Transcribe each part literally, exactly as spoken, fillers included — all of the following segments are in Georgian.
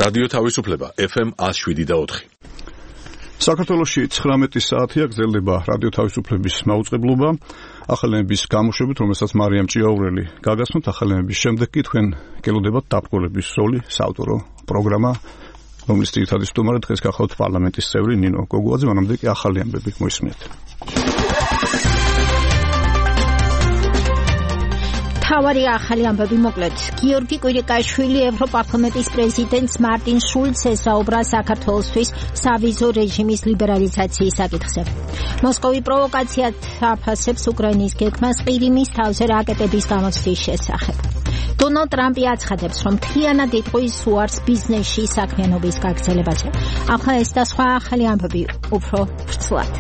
რადიო თავისუფლება ეფ ემ one oh seven და four. საქართველოში ცხრამეტი საათია გრძელდება რადიო თავისუფლების მაუწყებლობა. ახალენების გამოშვებით, რომელსაც მარიამ ჭიაურელი გაგასმოთ, ახალენების შემდეგ კი თქვენ გელოდებათ დაბრკოლების როლი, საავტორო პროგრამა, რომლის ძირითადი სტუმარი დღეს გახლავთ პარლამენტის წევრი ნინო გოგუაძე, მანამდე კი ახალი ამბები მოისმინეთ. თავარი ახალი ამბები მოკლედ. გიორგი კვირიკაშვილი ევროპარლამენტის პრეზიდენტს მარტინ შულცს ესაუბრა საქართველოსთვის სავიზო რეჟიმის ლიბერალიზაციის საკითხზე. მოსკოვი პროვოკაციად აფასებს უკრაინის გეგმას ყირიმის თავზე რაკეტების გამოცდის შესახებ. დონალდ ტრამპი აცხადებს, რომ მთლიანად იტყვის უარს ბიზნესში საქმიანობის გაგრძელებაზე. ახლა ეს და სხვა ახალი ამბები უფრო ვრცლად.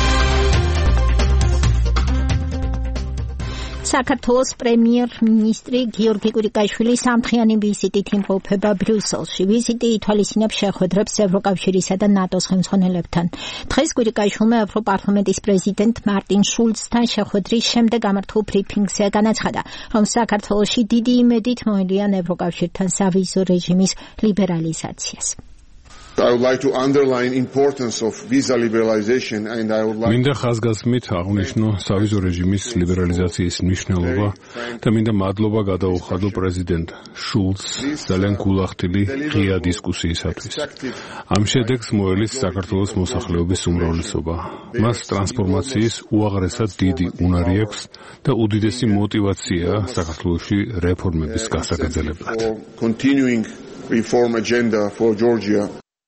საქართველოს პრემიერ-მინისტრი გიორგი კვირიკაშვილი სამთხიანი ვიზიტით იმყოფება ბრიუსელში. ვიზიტი ითვალისწინებს შეხვედრებს ევროკავშირისა და ნატოს ხელმძღვანელებთან. დღეს კვირიკაშვილმა ევროპარლამენტის პრეზიდენტ მარტინ შულცთან შეხვედრის შემდეგ გამართულ ბრიფინგზე განაცხადა, რომ საქართველოში დიდი იმედით მოელიან ევროკავშირთან სავიზო რეჟიმის ლიბერალიზაციას. I would like to underline importance of visa liberalization and I would like მინდა ხაზგასმით აღვნიშნო სავიზო რეჟიმის ლიბერალიზაციის მნიშვნელობა და მინდა მადლობა გადაუხადო პრეზიდენტ შულცს ძალიან გულახდილი ღია დისკუსიისათვის. ამ შედეგს მოელის საქართველოს მოსახლეობის უმრავლესობა. მას ტრანსფორმაციის უაღრესად დიდი უნარი აქვს და უდიდესი მოტივაცია საქართველოში რეფორმების გასაგრძელებლად. Continuing reform agenda for Georgia.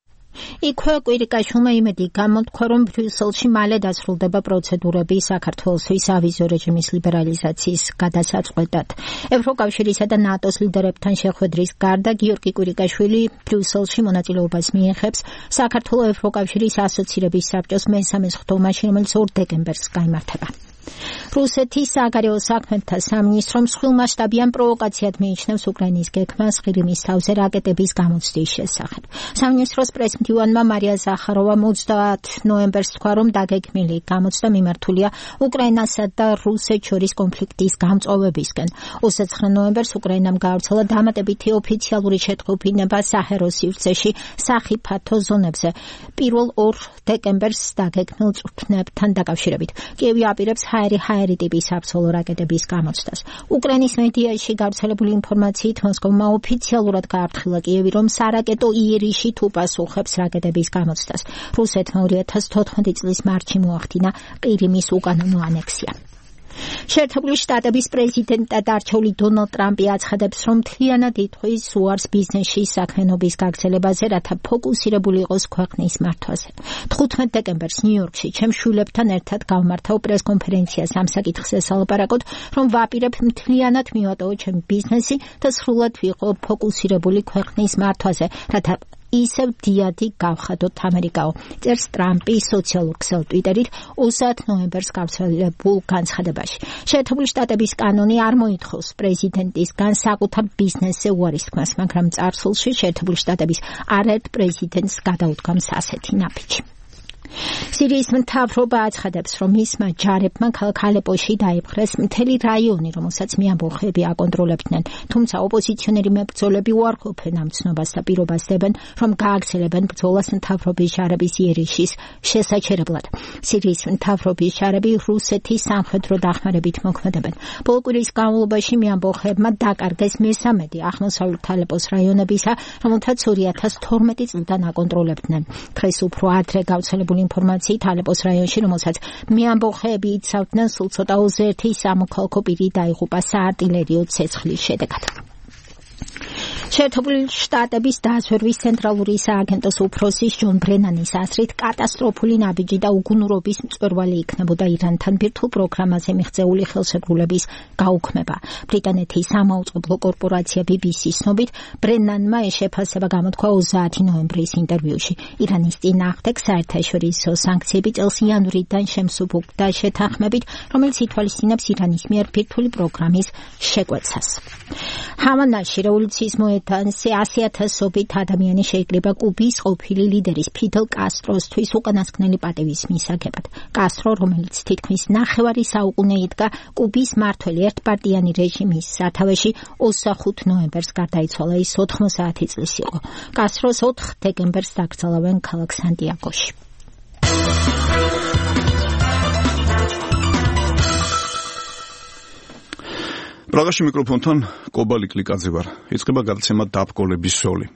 იქვე კვირიკაშვილმა იმედი გამოთქვა, რომ ბრიუსელში მალე დასრულდება პროცედურები საქართველოსთვის სავიზო რეჟიმის ლიბერალიზაციის გადასაწყვეტად. ევროკავშირისა და ნატოს ლიდერებთან შეხვედრის გარდა გიორგი კვირიკაშვილი ბრიუსელში მონაწილეობას მიიღებს საქართველოს ევროკავშირის ასოცირების საბჭოს მესამე სხდომაში, რომელიც ორ დეკემბერს გაიმართება. რუსეთის საგარეო საქმეთა სამინისტრომ მსხვილმასშტაბიან პროვოკაციად მიიჩნევს უკრაინის გეგმას ყირიმის თავზე რაკეტების გამოცდის შესახებ. სამინისტროს პრესმდივანმა მარია ზახაროვამ ოცდაათ ნოემბერს თქვა, რომ დაგეგმილი გამოცდა მიმართულია უკრაინასა და რუსეთს შორის კონფლიქტის გამწვავებისკენ. ოცდაცხრა ნოემბერს უკრაინამ გაავრცელა დამატებითი ოფიციალური შეტყობინება საჰერო სივრცეში სახიფათო ზონებზე. პირველ ორ დეკემბერს დაგეგმილ წვრთნებთან დაკავშირებით. კიევი აპირებს ჰაერი-ჰაერი ტიპის საბრძოლო რაკეტების გამოცდას. უკრაინის მედიაში გავრცელებული ინფორმაციით მოსკოვმა ოფიციალურად გააფრთხილა კიევი, რომ სარაკეტო იერიშით უპასუხებს რაკეტების გამოცდას. რუსეთმა ორი ათას თოთხმეტი წლის მარტში მოახდინა ყირიმის უკანონო ანექსია. შეერთებული შტატების პრეზიდენტად არჩეული დონალდ ტრამპი აცხადებს, რომ მთლიანად იტყვის უარს ბიზნესში საქმიანობის გაგრძელებაზე, რათა ფოკუსირებული იყოს ქვეყნის მართვაზე. თხუთმეტ დეკემბერს ნიუ-იორკში ჩემს შვილებთან ერთად გავმართავ პრესკონფერენციას ამ საკითხზე სალაპარაკოდ, რომ ვაპირებ მთლიანად მივატოვო ჩემი ბიზნესი და სრულად ვიყო ფოკუსირებული ქვეყნის მართვაზე, რათა ისევ დიადი გავხადოთ ამერიკაო. წერს ტრამპი სოციალურ ქსელ ტვიტერით ოცდაათ ნოემბერს გავრცელებულ განცხადებაში. შეერთებული შტატების კანონი არ მოითხოვს პრეზიდენტისგან საკუთარ ბიზნესზე უარის თქმას, მაგრამ წარსულში შეერთებული შტატების არაერთ პრეზიდენტს გადაუდგამს ასეთი ნაბიჯი. სირიის მთავრობა აცხადებს, რომ მისმა ჯარებმა ქალაქ ალეპოში დაიპყრეს მთელი რაიონი, რომელსაც მეამბოხეები აკონტროლებდნენ, თუმცა ოპოზიციონერი მებრძოლები უარყოფენ ამ ცნობას და პირობას დებენ, რომ გააგრძელებენ ბრძოლას მთავრობის ჯარების იერიშის შესაჩერებლად. სირიის მთავრობის ჯარები რუსეთის სამხედრო დახმარებით მოქმედებენ. ბოლო კვირის განმავლობაში მეამბოხეებმა დაკარგეს მესამედი აღმოსავლეთ ალეპოს რაიონებისა, რომელთაც ორი ათას თორმეტი წლიდან აკონტროლებდნენ. დღეს უფრო ადრე გავრცელებული ინფორმაციით ალეპოს რაიონში, რომელსაც მეამბოხეები იცავდნენ, სულ ცოტა ოცდაერთი სამოქალაქო პირი დაიღუპა საარტილერიო ცეცხლის შედეგად. შეერთებული შტატების დაზვერვის ცენტრალური სააგენტოს უფროსის ჯონ ბრენანის აზრით, კატასტროფული ნაბიჯი და უგუნურობის მწვერვალი იქნებოდა ირანთან ბირთვულ პროგრამაზე მიღწეული ხელშეკრულების გაუქმება. ბრიტანეთის სამაუწყებლო კორპორაცია ბი ბი სის ცნობით, ბრენანმა ეს შეფასება გამოთქვა ოცდაათი ნოემბრის ინტერვიუში. ირანის წინააღმდეგ საერთაშორისო სანქციები წელს იანვრიდან შემსუბუქდა შეთანხმებით, რომელიც ითვალისწინებს ირანის მიერ ბირთვული პროგრამის შეკვეცას. ჰავანაში რევოლუციის მოედნიდან ასი ათასობით ადამიანი შეიკრიბა კუბის ყოფილი ლიდერის ფიდელ კასტროსთვის უკანასკნელი პატივის მისაღებად. კასტრო, რომელიც თითქმის ნახევარი საუკუნე იდგა კუბის მართველი ერთპარტიანი რეჟიმის სათავეში, ოცდახუთ ნოემბერს გარდაიცვალა. ის ოთხმოცდაათი წლის იყო. კასტროს ოთხ დეკემბერს დაკრძალავენ ქალაქ სანტიაგოში. პრაღაში მიკროფონთან კობალი კლიკაძე ვარ. იწყება გადაცემა დაბკოლების სოლი.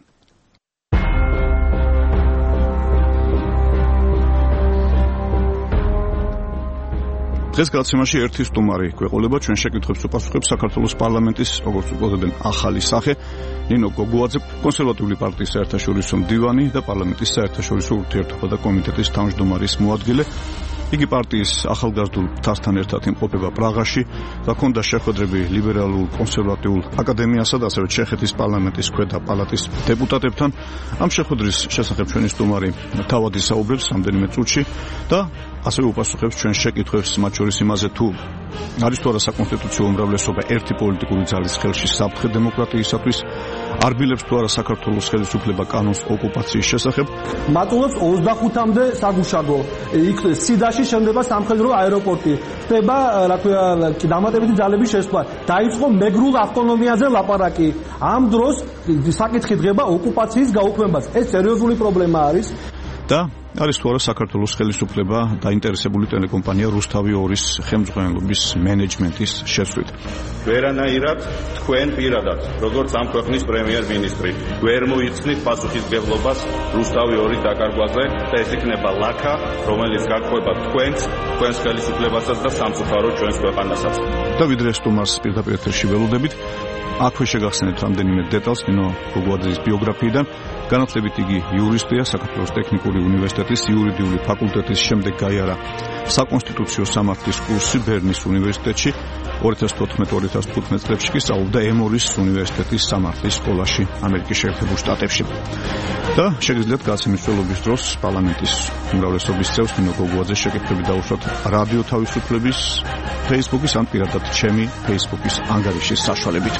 დღეს გადაცემაში ერთი სტუმარი გვეყოლება ჩვენ შეკითხვებს უპასუხებს საქართველოს პარლამენტის, როგორც უწოდებენ, ახალი სახე ნინო გოგუაძე, კონსერვატიული პარტიის საერთაშორისო მდივანი და პარლამენტის საერთაშორისო ურთიერთობათა კომიტეტის თავმჯდომარის მოადგილე. იგი პარტიის ახალგაზრდულ მთასთან ერთად იმყოფება პრაღაში და ჰქონდა შეხვედრები ლიბერალურ კონსერვატიულ აკადემიასა და ასევე ჩეხეთის პარლამენტის ქვედა პალატის დეპუტატებთან. ამ შეხვედრის შესახებ ჩვენი სტუმარი თავად ისაუბრებს რამდენიმე წუთში და ასევე უპასუხებს ჩვენ შეკითხვებს, მათ შორის იმაზე თუ არის თუ არა საკონსტიტუციო უმრავლესობა ერთი პოლიტიკური ძალის ხელში საფრთხე დემოკრატიისათვის, არბილებს თუ არა საქართველოს ხელისუფლება კანონს ოკუპაციის შესახებ. მატულობს ოცდახუთამდე საგუშაგო. იქ სიდაში შემდება სამხედრო აეროპორტი. ხდება, რა ქვია, დამატებითი ძალების შესვლა. დაიწყო მეგრულ ავტონომიაზე ლაპარაკი. ამ დროს საკითხი დგება ოკუპაციის გაუქმებას. ეს სერიოზული პრობლემა არის. და არის თუ არა საქართველოს ხელისუფლება დაინტერესებული ტელეკომპანია რუსთავი ორის ხელმძღვანელობის მენეჯმენტის შეცვლით. ვერანაირად თქვენ პირადად, როგორც ამ ქვეყნის პრემიერ-მინისტრი, ვერ მოიხსნით პასუხისმგებლობას რუსთავი ორის დაკარგვაზე და ეს იქნება ლაქა, რომელიც გაგვხვება თქვენს, თქვენს ხელისუფლებასაც და სამწუხაროდ ჩვენს ქვეყანასაც. და ვიდრე სტუმარს პირდაპირ ეთერში ველოდებით, აქვე შეგახსენებთ რამდენიმე დეტალს ნინო გოგუაძის ბიოგრაფიიდან. განათლებით იგი იურისტია, საქართველოს ტექნიკური უნივერსიტეტის იურიდიული ფაკულტეტის შემდეგ გაიარა საკონსტიტუციო სამართლის კურსი ბერნის უნივერსიტეტში. ორი ათას თოთხმეტ ორი ათას თხუთმეტ წლებში კი სწავლობდა ემორის უნივერსიტეტის სამართლის სკოლაში ამერიკის შეერთებულ შტატებში. და შეგიძლიათ გადაცემის მსვლელობის დროს პარლამენტის უმრავლესობის წევრს ნინო გოგუაძეს შეკითხვები დაუშვათ რადიო თავისუფლების Facebook-ის ან პირადად ჩემი Facebook-ის ანგარიშის საშუალებით.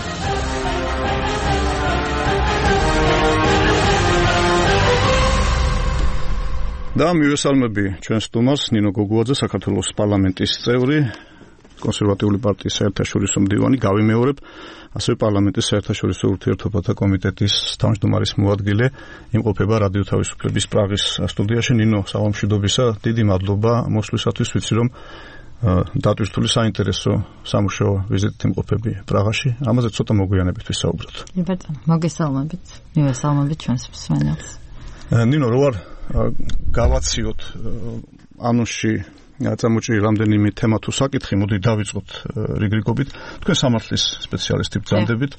და მივესალმები ჩვენ სტუმარს ნინო გოგუაძე, საქართველოს პარლამენტის წევრი, კონსერვატიული პარტიის საერთაშორისო მდივანი, გავიმეორებ, ასევე პარლამენტის საერთაშორისო ურთიერთობათა კომიტეტის თავმჯდომარის მოადგილე, იმყოფება რადიო თავისუფლების პრაღის სტუდიაში. ნინო, საღამოშიდობისა, დიდი მადლობა მოსვლისათვის. ვიცი რომ დატვირთული საინტერესო სამუშაო ვიზიტით იმყოფები პრაღაში. ამაზე ცოტა მოგვიანებით ვისაუბროთ. ბატონო, მოგესალმებით. მივესალმებით ჩვენს მსმენელს. ნინო, რო არ გავაციოთ ანონსში წამოჭრილი რამდენიმე თემა თუ საკითხი, მოდი დავიწყოთ რიგრიგობით. თქვენ სამართლის სპეციალისტი ბრძანდებით.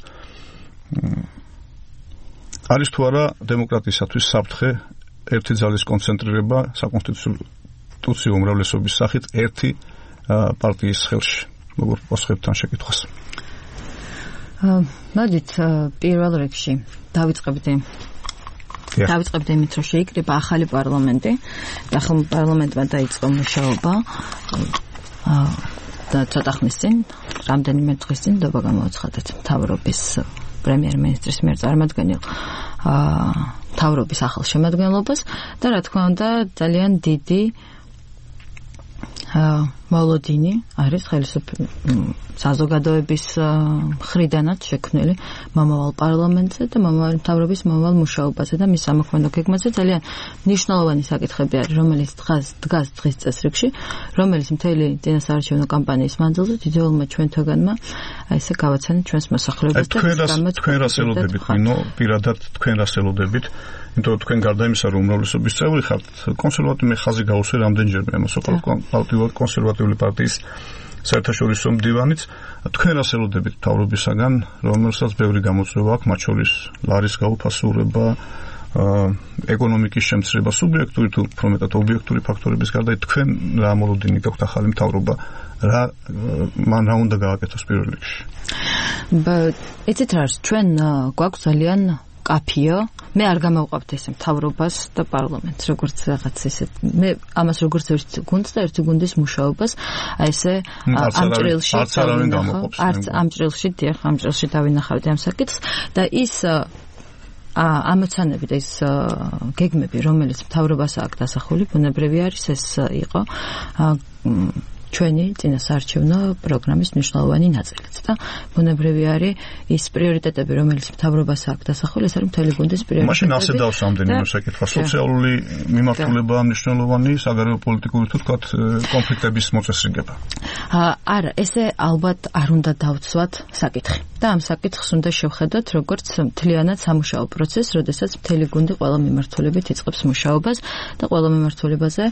არის თუ არა დემოკრატიისათვის საფრთხე ერთი ძალის კონცენტრირება საკონსტიტუციო უმრავლესობის სახით ერთი პარტიის ხელში? როგორ პასუხებთ ამ შეკითხვას? მოდით პირველ რიგში დავიწყებთ დავიწყებთ იმით, რომ შეიკრიბა ახალი პარლამენტი და ახალ პარლამენტმა დაიწყო მუშაობა და ცოტა ხნის წინ, რამდენიმე დღის წინ ნდობა გამოაცხადეთ მთავრობის პრემიერ-მინისტრის მიერ წარმოადგენილ მთავრობის ახალ შემადგენლობას და რა თქმა უნდა ძალიან დიდი მოლოდინი არის ხელისუფლების საზოგადოების მხრიდანაც შექმნილი მომავალ პარლამენტზე და მომავალ მთავრობის მომავალ მუშაობაზე და მის ამოქმედო გეგმაზე ძალიან მნიშვნელოვანი საკითხები არის, რომელიც დგას დგას დღის წესრიგში, რომელიც მთელი წინასაარჩევნო კამპანიის მანძილზე დიდეულმა ჩვენთაგანმა ესე გავაცანეთ ჩვენს მოსახლეობას და თქვენ თქვენ რას ელოდებით, ნინო, პირადად თქვენ რას ელოდებით? იმიტომ რომ თქვენ გარდა იმისა, რომ უმრავლესობის წევრი ხართ, კონსერვატიული ხაზი გაუსვე რამდენჯერმე ამ სოციალ კონსერვატიული პარტიის საერთაშორისო მდივანიც. თქვენ რას ელოდებით მთავრობისაგან, რომელსაც ბევრი გამოწვევა აქვს, მათ შორის ლარის გაუფასურება, ეკონომიკის შემცირება, სუბიექტური თუ უფრო მეტად ობიექტური ფაქტორების გარდა, თქვენ რა მოლოდინი გაქვთ ახალი მთავრობა, რა მან რა უნდა გააკეთოს პირველ რიგში? იცით რა არის, ჩვენ გვაქვს ძალიან კაფიო მე არ გამოვყავთ ეს მთავრობას და პარლამენტს როგორც რაღაც ესე მე ამას როგორც ერთ გუნდს და ერთი გუნდის მუშაობას აი ესე ამ ჭრილში არც ამ ჭრილში დიახ ამ ჭრილში დავინახავდი ამ საკითხს და ის ამოცანები და ის გეგმები რომელიც მთავრობას აქვს დასახული ბუნებრივი არის ეს იყო ჩვენი წინასაარჩევნო პროგრამის მნიშვნელოვანი ნაწილიც და ბუნებრივი არის ის პრიორიტეტები რომელიც მთავრობას აქვს დასახული ეს არის მთელი გუნდის პრიორიტეტები. მაშინ ასე დავს ამდენიმე საკითხი. სოციალური მიმართულება მნიშვნელოვანი, საგარეო პოლიტიკური თუ თქვათ კონფლიქტების მოწესრიგება. არა, ესე ალბათ არ უნდა დავცვათ საკითხი. და ამ საკითხს უნდა შევხედოთ როგორც მთლიანად სამუშაო პროცესს, როდესაც მთელი გუნდი ყველა მიმართულებით იწყებს მუშაობას და ყველა მიმართულებაზე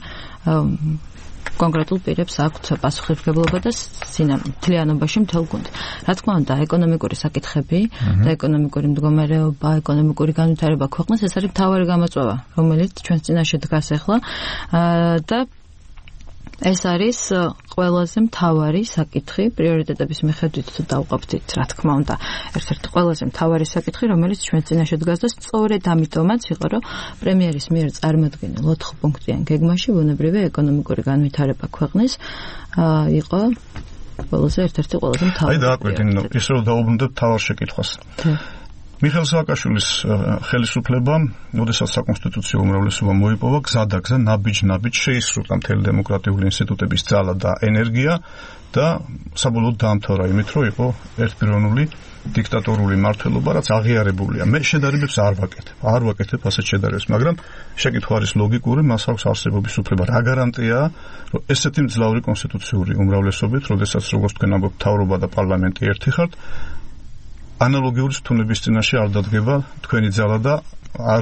კონკრეტულ პირებს აქვთ პასუხისმგებლობა და მთლიანობაში მთელ გუნდს. რა თქმა უნდა, ეკონომიკური საკითხები და ეკონომიკური მდგომარეობა, ეკონომიკური განვითარება ქვეყნის ეს არის მთავარი გამოწვევა, რომელიც ჩვენს წინაშე დგას ახლა და ეს არის ყველაზე მთავარი საკითხი პრიორიტეტების მიხედვით თუ დავყავთ, რა თქმა უნდა, ერთ-ერთი ყველაზე მთავარი საკითხი, რომელიც ჩვენ წინაშე დგას და სწორედ ამიტომაც იყო, რომ პრემიერის მიერ წარმოდგენილ ოთხპუნქტიან გეგმაში ბუნებრივი ეკონომიკური განვითარება ქვეყნის იყო ყველაზე ერთ-ერთი ყველაზე მთავარი. აი დააკვირდინო, ისე რომ დაუბრუნდეთ თავარ შეკითხვას. მიხეილ სააკაშვილის ხელისუფლება, როდესაც საკონსტიტუციო უმრავლესობა მოიპოვა, გზადაგზა ნაბიჯ-ნაბიჯ შეისრულა მთელი დემოკრატიული ინსტიტუტების ძალა და ენერგია და საბოლოოდ დაამთავრა იმით, რომ იყო ერთპიროვნული დიქტატორული მმართველობა, რაც აღიარებულია. მე შედარებებს არ ვაკეთებ, არ ვაკეთებ ასეთ შედარებებს, მაგრამ შეკითხვა არის ლოგიკური, მას აქვს არსებობის უფლება. რა გარანტია, რომ ესეთი მძლავრი კონსტიტუციური უმრავლესობით, როდესაც როგორც თქვენ ამბობთ, მთავრობა და პარლამენტი ერთი ხართ, ანალოგიური სტუნების წინაშე არ დადგება თქვენი ძალა და არ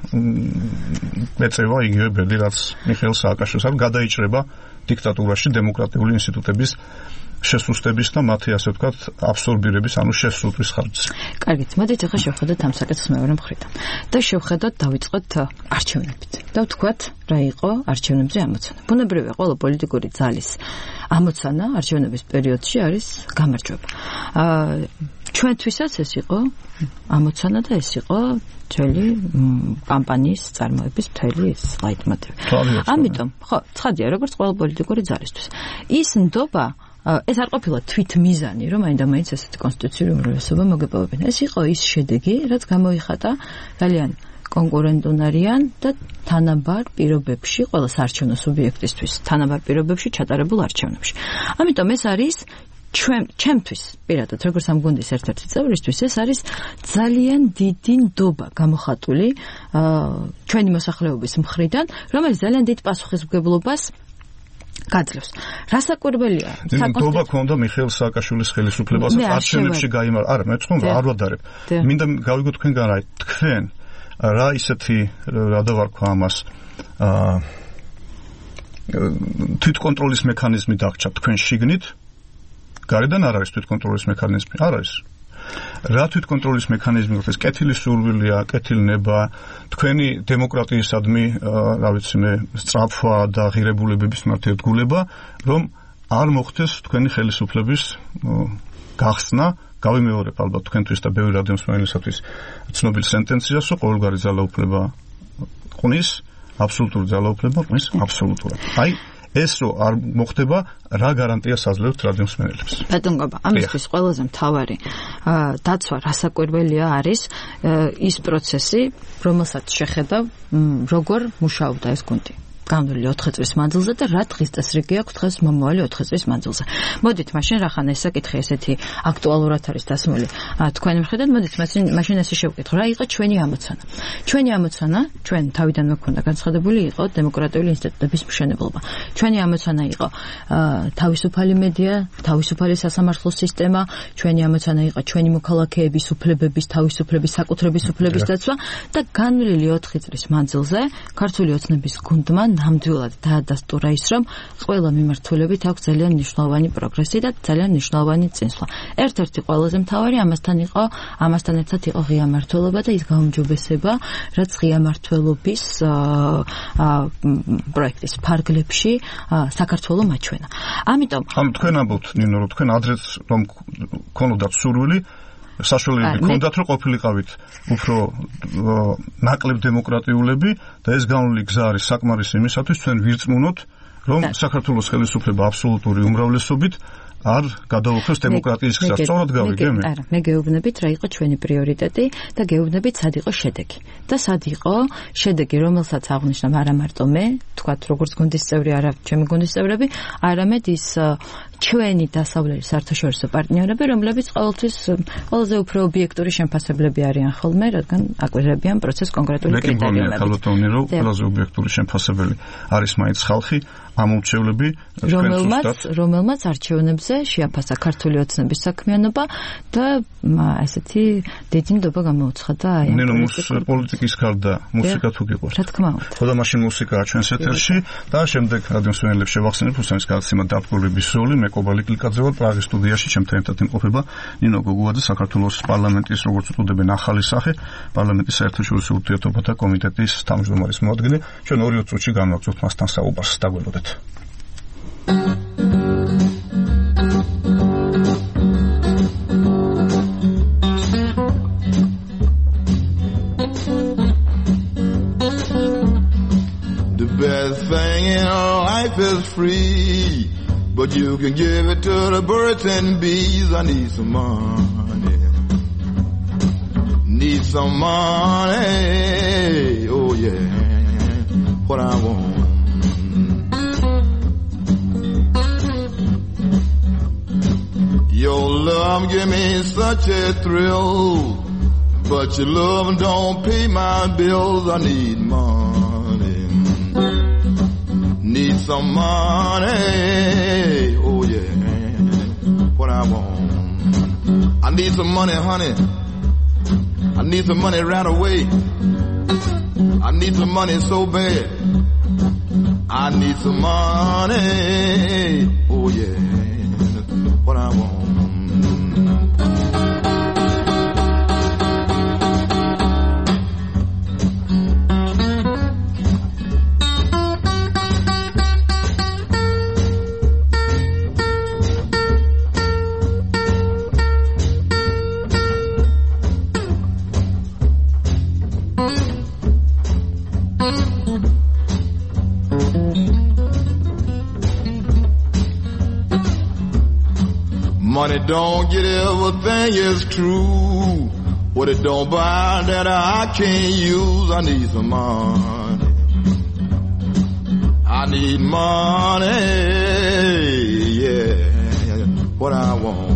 მეწევა იგივე ბედი, რაც მიხეილ სააკაშვილს არ გადაიჭრება დიქტატურაში დემოკრატიული ინსტიტუტების შესუსტების და მათი ასე ვთქვათ აბსორბირების, ანუ შესუსტვის ხარჯზე. კარგით, მოდით ახლა შევხედოთ ამ საკითხს მეორე მხრიდან. და შევხედოთ დავიწყოთ არჩევნებით. და ვთქვათ, რა იყო არჩევნებზე ამოცანა. ბუნებრივია, ყველა პოლიტიკური ძალის ამოცანა არჩევნების პერიოდში არის გამარჯვება. აა ჩვენთვისაც ეს იყო ამოცანა და ეს იყო მთელი კამპანიის წარმოების მთელი ეს ლაიტმოტივი. ამიტომ, ხო, ცხადია, როგორც ყველა პოლიტიკური ძალისთვის. ის ნდობა ეს არ ყოფილა თვითმიზანი, რომ აინდა მაინც ესეთი კონსტიტუციური უმრავლესობა მოგეპოვებინა. ეს იყო ის შედეგი, რაც გამოიხატა ძალიან კონკურენტუნარიან და თანაბარ პირობებში ყველა საარჩევნო სუბიექტისთვის, თანაბარ პირობებში ჩატარებულ არჩევნებში. ამიტომ ეს არის ჩვენ ჩემთვის პირადად როგორც ამ გუნდის ერთ-ერთი წევრისთვის ეს არის ძალიან დიდი ნდობა გამოხატული ჩვენი მოსახლეობის მხრიდან, რომელიც ძალიან დიდ პასუხისმგებლობას გაძლევს. რასაკვირველია, საკონსტიტუციო ქონდა მიხეილ სააკაშვილის ხელისუფლებას არჩევნებში გაიმარჯვა. არა, მე თქვენ არ ვადარებ. მინდა გავიგოთ თქვენგან რა თქვენ რა ისეთი რა დავარქვა ამას აა თვითკონტროლის მექანიზმი დაგჭა თქვენ შიგნით. გარედან არ არის თვითკონტროლის მექანიზმი, არ არის. რა თვითკონტროლის მექანიზმი გქონდეს, კეთილი სურვილია, კეთილნება, თქვენი დემოკრატიისადმი, რა ვიცი მე, სწრაფვა და ღირებულებების მართლიერგულება, რომ არ მოხდეს თქვენი ხელისუფლების გახსნა. გავიმეორებ ალბათ თქვენთვის და ბევრი რადიომსმენელისათვის ცნობილ სენტენციას, რომ ყოველგვარი ძალაუფლება ყვნის, აბსოლუტური ძალაუფლება ყვნის აბსოლუტურად. აი ეს რო არ მოხდება, რა გარანტიას აძლევთ რადიომსმენელებს? ბატონობა, ამისთვის ყველაზე მთავარი დაცვა რასაკვირველია არის ის პროცესი, რომელსაც შეხედავ როგორ მუშაობდა ეს გუნდი. განვლილი ოთხი წლის მანძილზე და რა დღის წესრიგი აქვს დღეს მომავალი ოთხი წლის მანძილზე. მოდით მაშინ რახან ეს საკითხი ესეთი აქტუალურად არის დასმული თქვენი მხრიდან, მოდით მაშინ მაშინ ესე შევკითხო, რა იყო ჩვენი ამოცანა. ჩვენი ამოცანა, ჩვენ თავიდანვე ქონდა განცხადებული იყო დემოკრატიული ინსტიტუტების მშენებლობა. ჩვენი ამოცანა იყო თავისუფალი მედია, თავისუფალი სასამართლო სისტემა, ჩვენი ამოცანა იყო ჩვენი მოქალაქეების უფლებების, თავისუფლების, საკუთრების უფლების დაცვა და განვლილი ოთხი წლის მანძილზე ქართული ოცნების გუნდმა ნამდვილად დაადასტურა ის, რომ ყველა მიმართულებით აქვს ძალიან მნიშვნელოვანი პროგრესი და ძალიან მნიშვნელოვანი წინსვლა. ერთ-ერთი ყველაზე მთავარი ამასთან იყო, ამასთან ერთად იყო ღია მმართველობა და ის გაუმჯობესება, რაც ღია მმართველობის პროექტის ფარგლებში საქართველოს მაჩვენა. ამიტომ ამ თქვენ ამბობთ, ნინო, რომ თქვენ ადრეც რომ ქონოდათ სურვილი საშუალებები ჰქონდათ, რომ ყოფილიყავით უფრო ნაკლებ დემოკრატიულები და ეს განული გზა არის საკმარისი იმისათვის, ჩვენ ვირწმუნოთ, რომ საქართველოს ხელისუფლება აბსოლუტური უმრავლესობით არ გადაუხევს დემოკრატიის გზას. სწორად გავიგე მე? არა, მე გეუბნებით რა იყო ჩვენი პრიორიტეტი და გეუბნებით სად იყო შედეგი. და სად იყო შედეგი, რომელსაც აღნიშნა არა მარტო მე, თქვათ როგორც გუნდის წევრი, არა ჩემი გუნდის წევრები, არამედ ის ჩვენი დასავლელი საერთაშორისო პარტნიორები, რომლებიც ყოველთვის ყველაზე უფრო ობიექტური შემფასებლები არიან ხოლმე, რადგან აკვირდებიან პროცესს კონკრეტული კრიტერიუმებით. მე ქალბატონი რომ ყველაზე ობიექტური შემფასებელი არის მაინც ხალხი, ამომრჩევლები, რომელმაც რომელმაც არჩევნებზე შეაფასა ქართული ოცნების საქმიანობა და ესეთი დიდი ნდობა გამოუცხადა აი ამ პოლიტიკის გარდა მუსიკა თუ გიყვართ. რა თქმა უნდა. ხოდა მაშინ მუსიკაა ჩვენს ეთერში და შემდეგ რადიომსმენელებს შევახსენებ უსამის გადაცემა დაპყრობების ზოლი მე კობალი კლიკაძე ვარ პრაღის სტუდიაში ჩემთან ერთად იმყოფება ნინო გოგუაძე საქართველოს პარლამენტის როგორც უწოდებენ ახალი სახე პარლამენტის საერთაშორისო ურთიერთობათა კომიტეტის თავმჯდომარის მოადგილე ჩვენ ორი წუთში განვაგრძობთ მასთან საუბარს დაგვემოდეთ. The best thing in life is free, but you can give it to the birds and bees. I need some money, need some money, oh yeah, what I want. Your love give me such a thrill, but your love don't pay my bills. I need money, need some money, oh yeah, what I want. I need some money, honey, I need some money right away. I need some money so bad, I need some money, oh yeah, what I want. Money don't get everything is true. What it don't buy that I can't use. I need some money, I need money, yeah, what I want.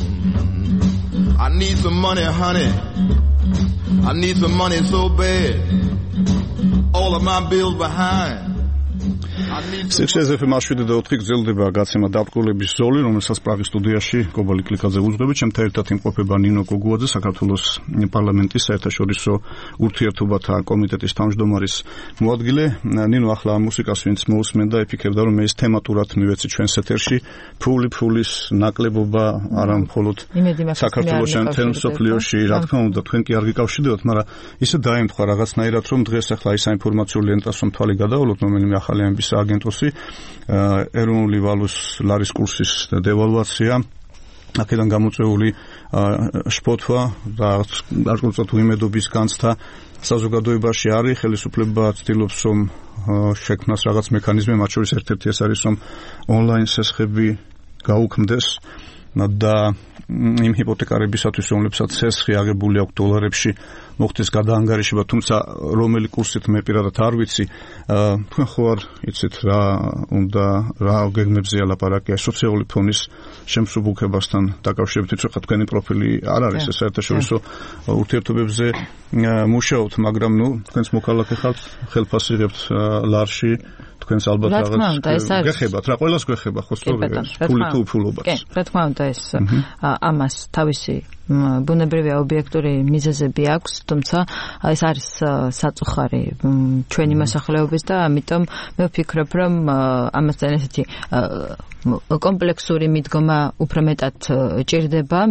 I need some money, honey, I need some money so bad, all of my bills behind. სიქსეზეფ მარშვიდე და ოთხი გრძელდება გაცემა დაპყრობების ზოლი, რომელსაც პრაღის სტუდიაში კობალი კლიკაძე უძღვები. ჩემთან ერთად იმყოფება ნინო გოგუაძე, საქართველოს პარლამენტის საერთაშორისო ურთიერთობათა კომიტეტის თავმჯდომარის მოადგილე. ნინო, ახლა ამ მუსიკას ვინც მოусმენდა, იფიქრებდა რომ ეს თემატურად მივეცი ჩვენს ეთერში, ფული ფულის ნაკლებობა არა მხოლოდ საქართველოს შემთხვევაში, მსოფლიოში, რა თქმა უნდა, თქვენ კი არ გიკავშირდებათ, მაგრამ ისე დაემთხვა რაღაცნაირად, რომ დღეს ახლა ის საინფორმაციო ლენტას რომ თვალი გადავალოთ, რომელიმე ახალი ამბის აგენტოსი, ეროვნული ვალუს ლარის კურსის დევალვაცია, აქედან გამოწვეული შფოთვა და გარკვეულწილად უიმედობის განცდა საზოგადოებაში არის. ხელისუფლება ცდილობს რომ შექმნას რაღაც მექანიზმი, მათ შორის ერთ-ერთი ეს არის რომ ონლაინ სესხები გაუქმდეს და იმ ჰიპოთეკარებისათვის, რომლებსაც სესხი აღებული აქვს დოლარებში, მოხდეს გადაანგარიშება, თუმცა რომელი კურსით მე პირადად არ ვიცი. თქვენ ხო არ იცით რა უნდა რა გეგმებზეა ლაპარაკი სოციალური ფონის შემსუბუქებასთან დაკავშირებით, ვთქვი, ხა თქვენი პროფილი არ არის ეს საერთაშორისო ურთიერთობებზე მუშაობთ, მაგრამ ნუ თქვენს მოქალაქე ხალხ ხელფასს იღებთ ლარში, თქვენს ალბათ რაღაც გეხებათ, რა ყველას გეხება ხო სწორია, ფული თუ უფულობას. კი, რა თქმა უნდა ეს ამას თავისი ბუნებრივი ობიექტური მიზეზები აქვს, თუმცა ეს არის საწუხარი ჩვენი მოსახლეობის და ამიტომ მე ვფიქრობ, რომ ამასთან ესეთი კომპლექსური მიდგომა უფრო მეტად ჭირდება. მე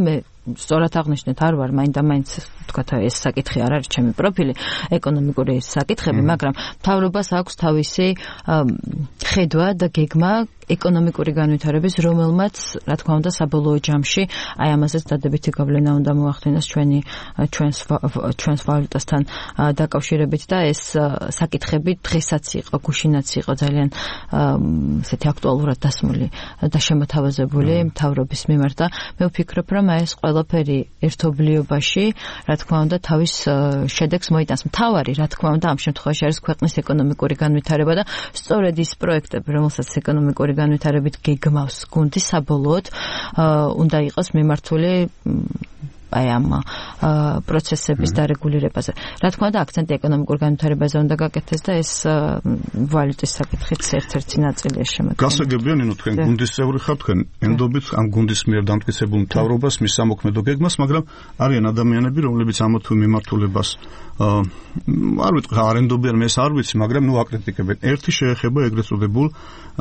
სწორად აღნიშნეთ, არ ვარ მაინდა-მაინც თქვათ ეს საკითხი არ არის ჩემი პროფილი, ეკონომიკური საკითხები, მაგრამ მთავრობას აქვს თავისი ხედვა და გეგმა ეკონომიკური განვითარების, რომელმაც, რა თქმა უნდა, საბოლოო ჯამში აი ამაზეც დადებითი გავლენა უნდა მოახდინოს ჩვენი ჩვენს ჩვენს ვალუტასთან დაკავშირებით და ეს საკითხები დღესაც იყო, გუშინაც იყო ძალიან ესეთი აქტუალურად დასმული და შემოთავაზებული მთავრობის მიმართ და მე ვფიქრობ, რომ ეს ყველაფერი ერთობლიობაში, რა თქმა უნდა, თავის შედეგს მოიტანს. მთავარი, რა თქმა უნდა, ამ შემთხვევაში არის ქვეყნის ეკონომიკური განვითარება და სწორედ ის პროექტები, რომელსაც ეკონომიკური განვითარებით გეგმავს გუნდი, საბოლოოდ უნდა იყოს მიმართული აი ამ პროცესების დარეგულირებაზე. რა თქმა უნდა, აქცენტი ეკონომიკურ განვითარებაზე უნდა გაკეთდეს და ეს ვალუტის საკითხიც ერთ-ერთი ნაწილია შემოქმედება. გასაგებია, ნინო, თქვენ გუნდის წევრი ხართ, თქვენ ენდობით ამ გუნდის მიერ დამტკიცებულ მთავრობას, მის სამოქმედო გეგმას, მაგრამ არიან ადამიანები, რომლებიც ამ თუ მიმართულებას არ ვიტყვი, არ ენდობიან, მე ეს არ ვიცი, მაგრამ ნუ აკრიტიკებენ. ერთი შეეხება ეგრეთ წოდებულ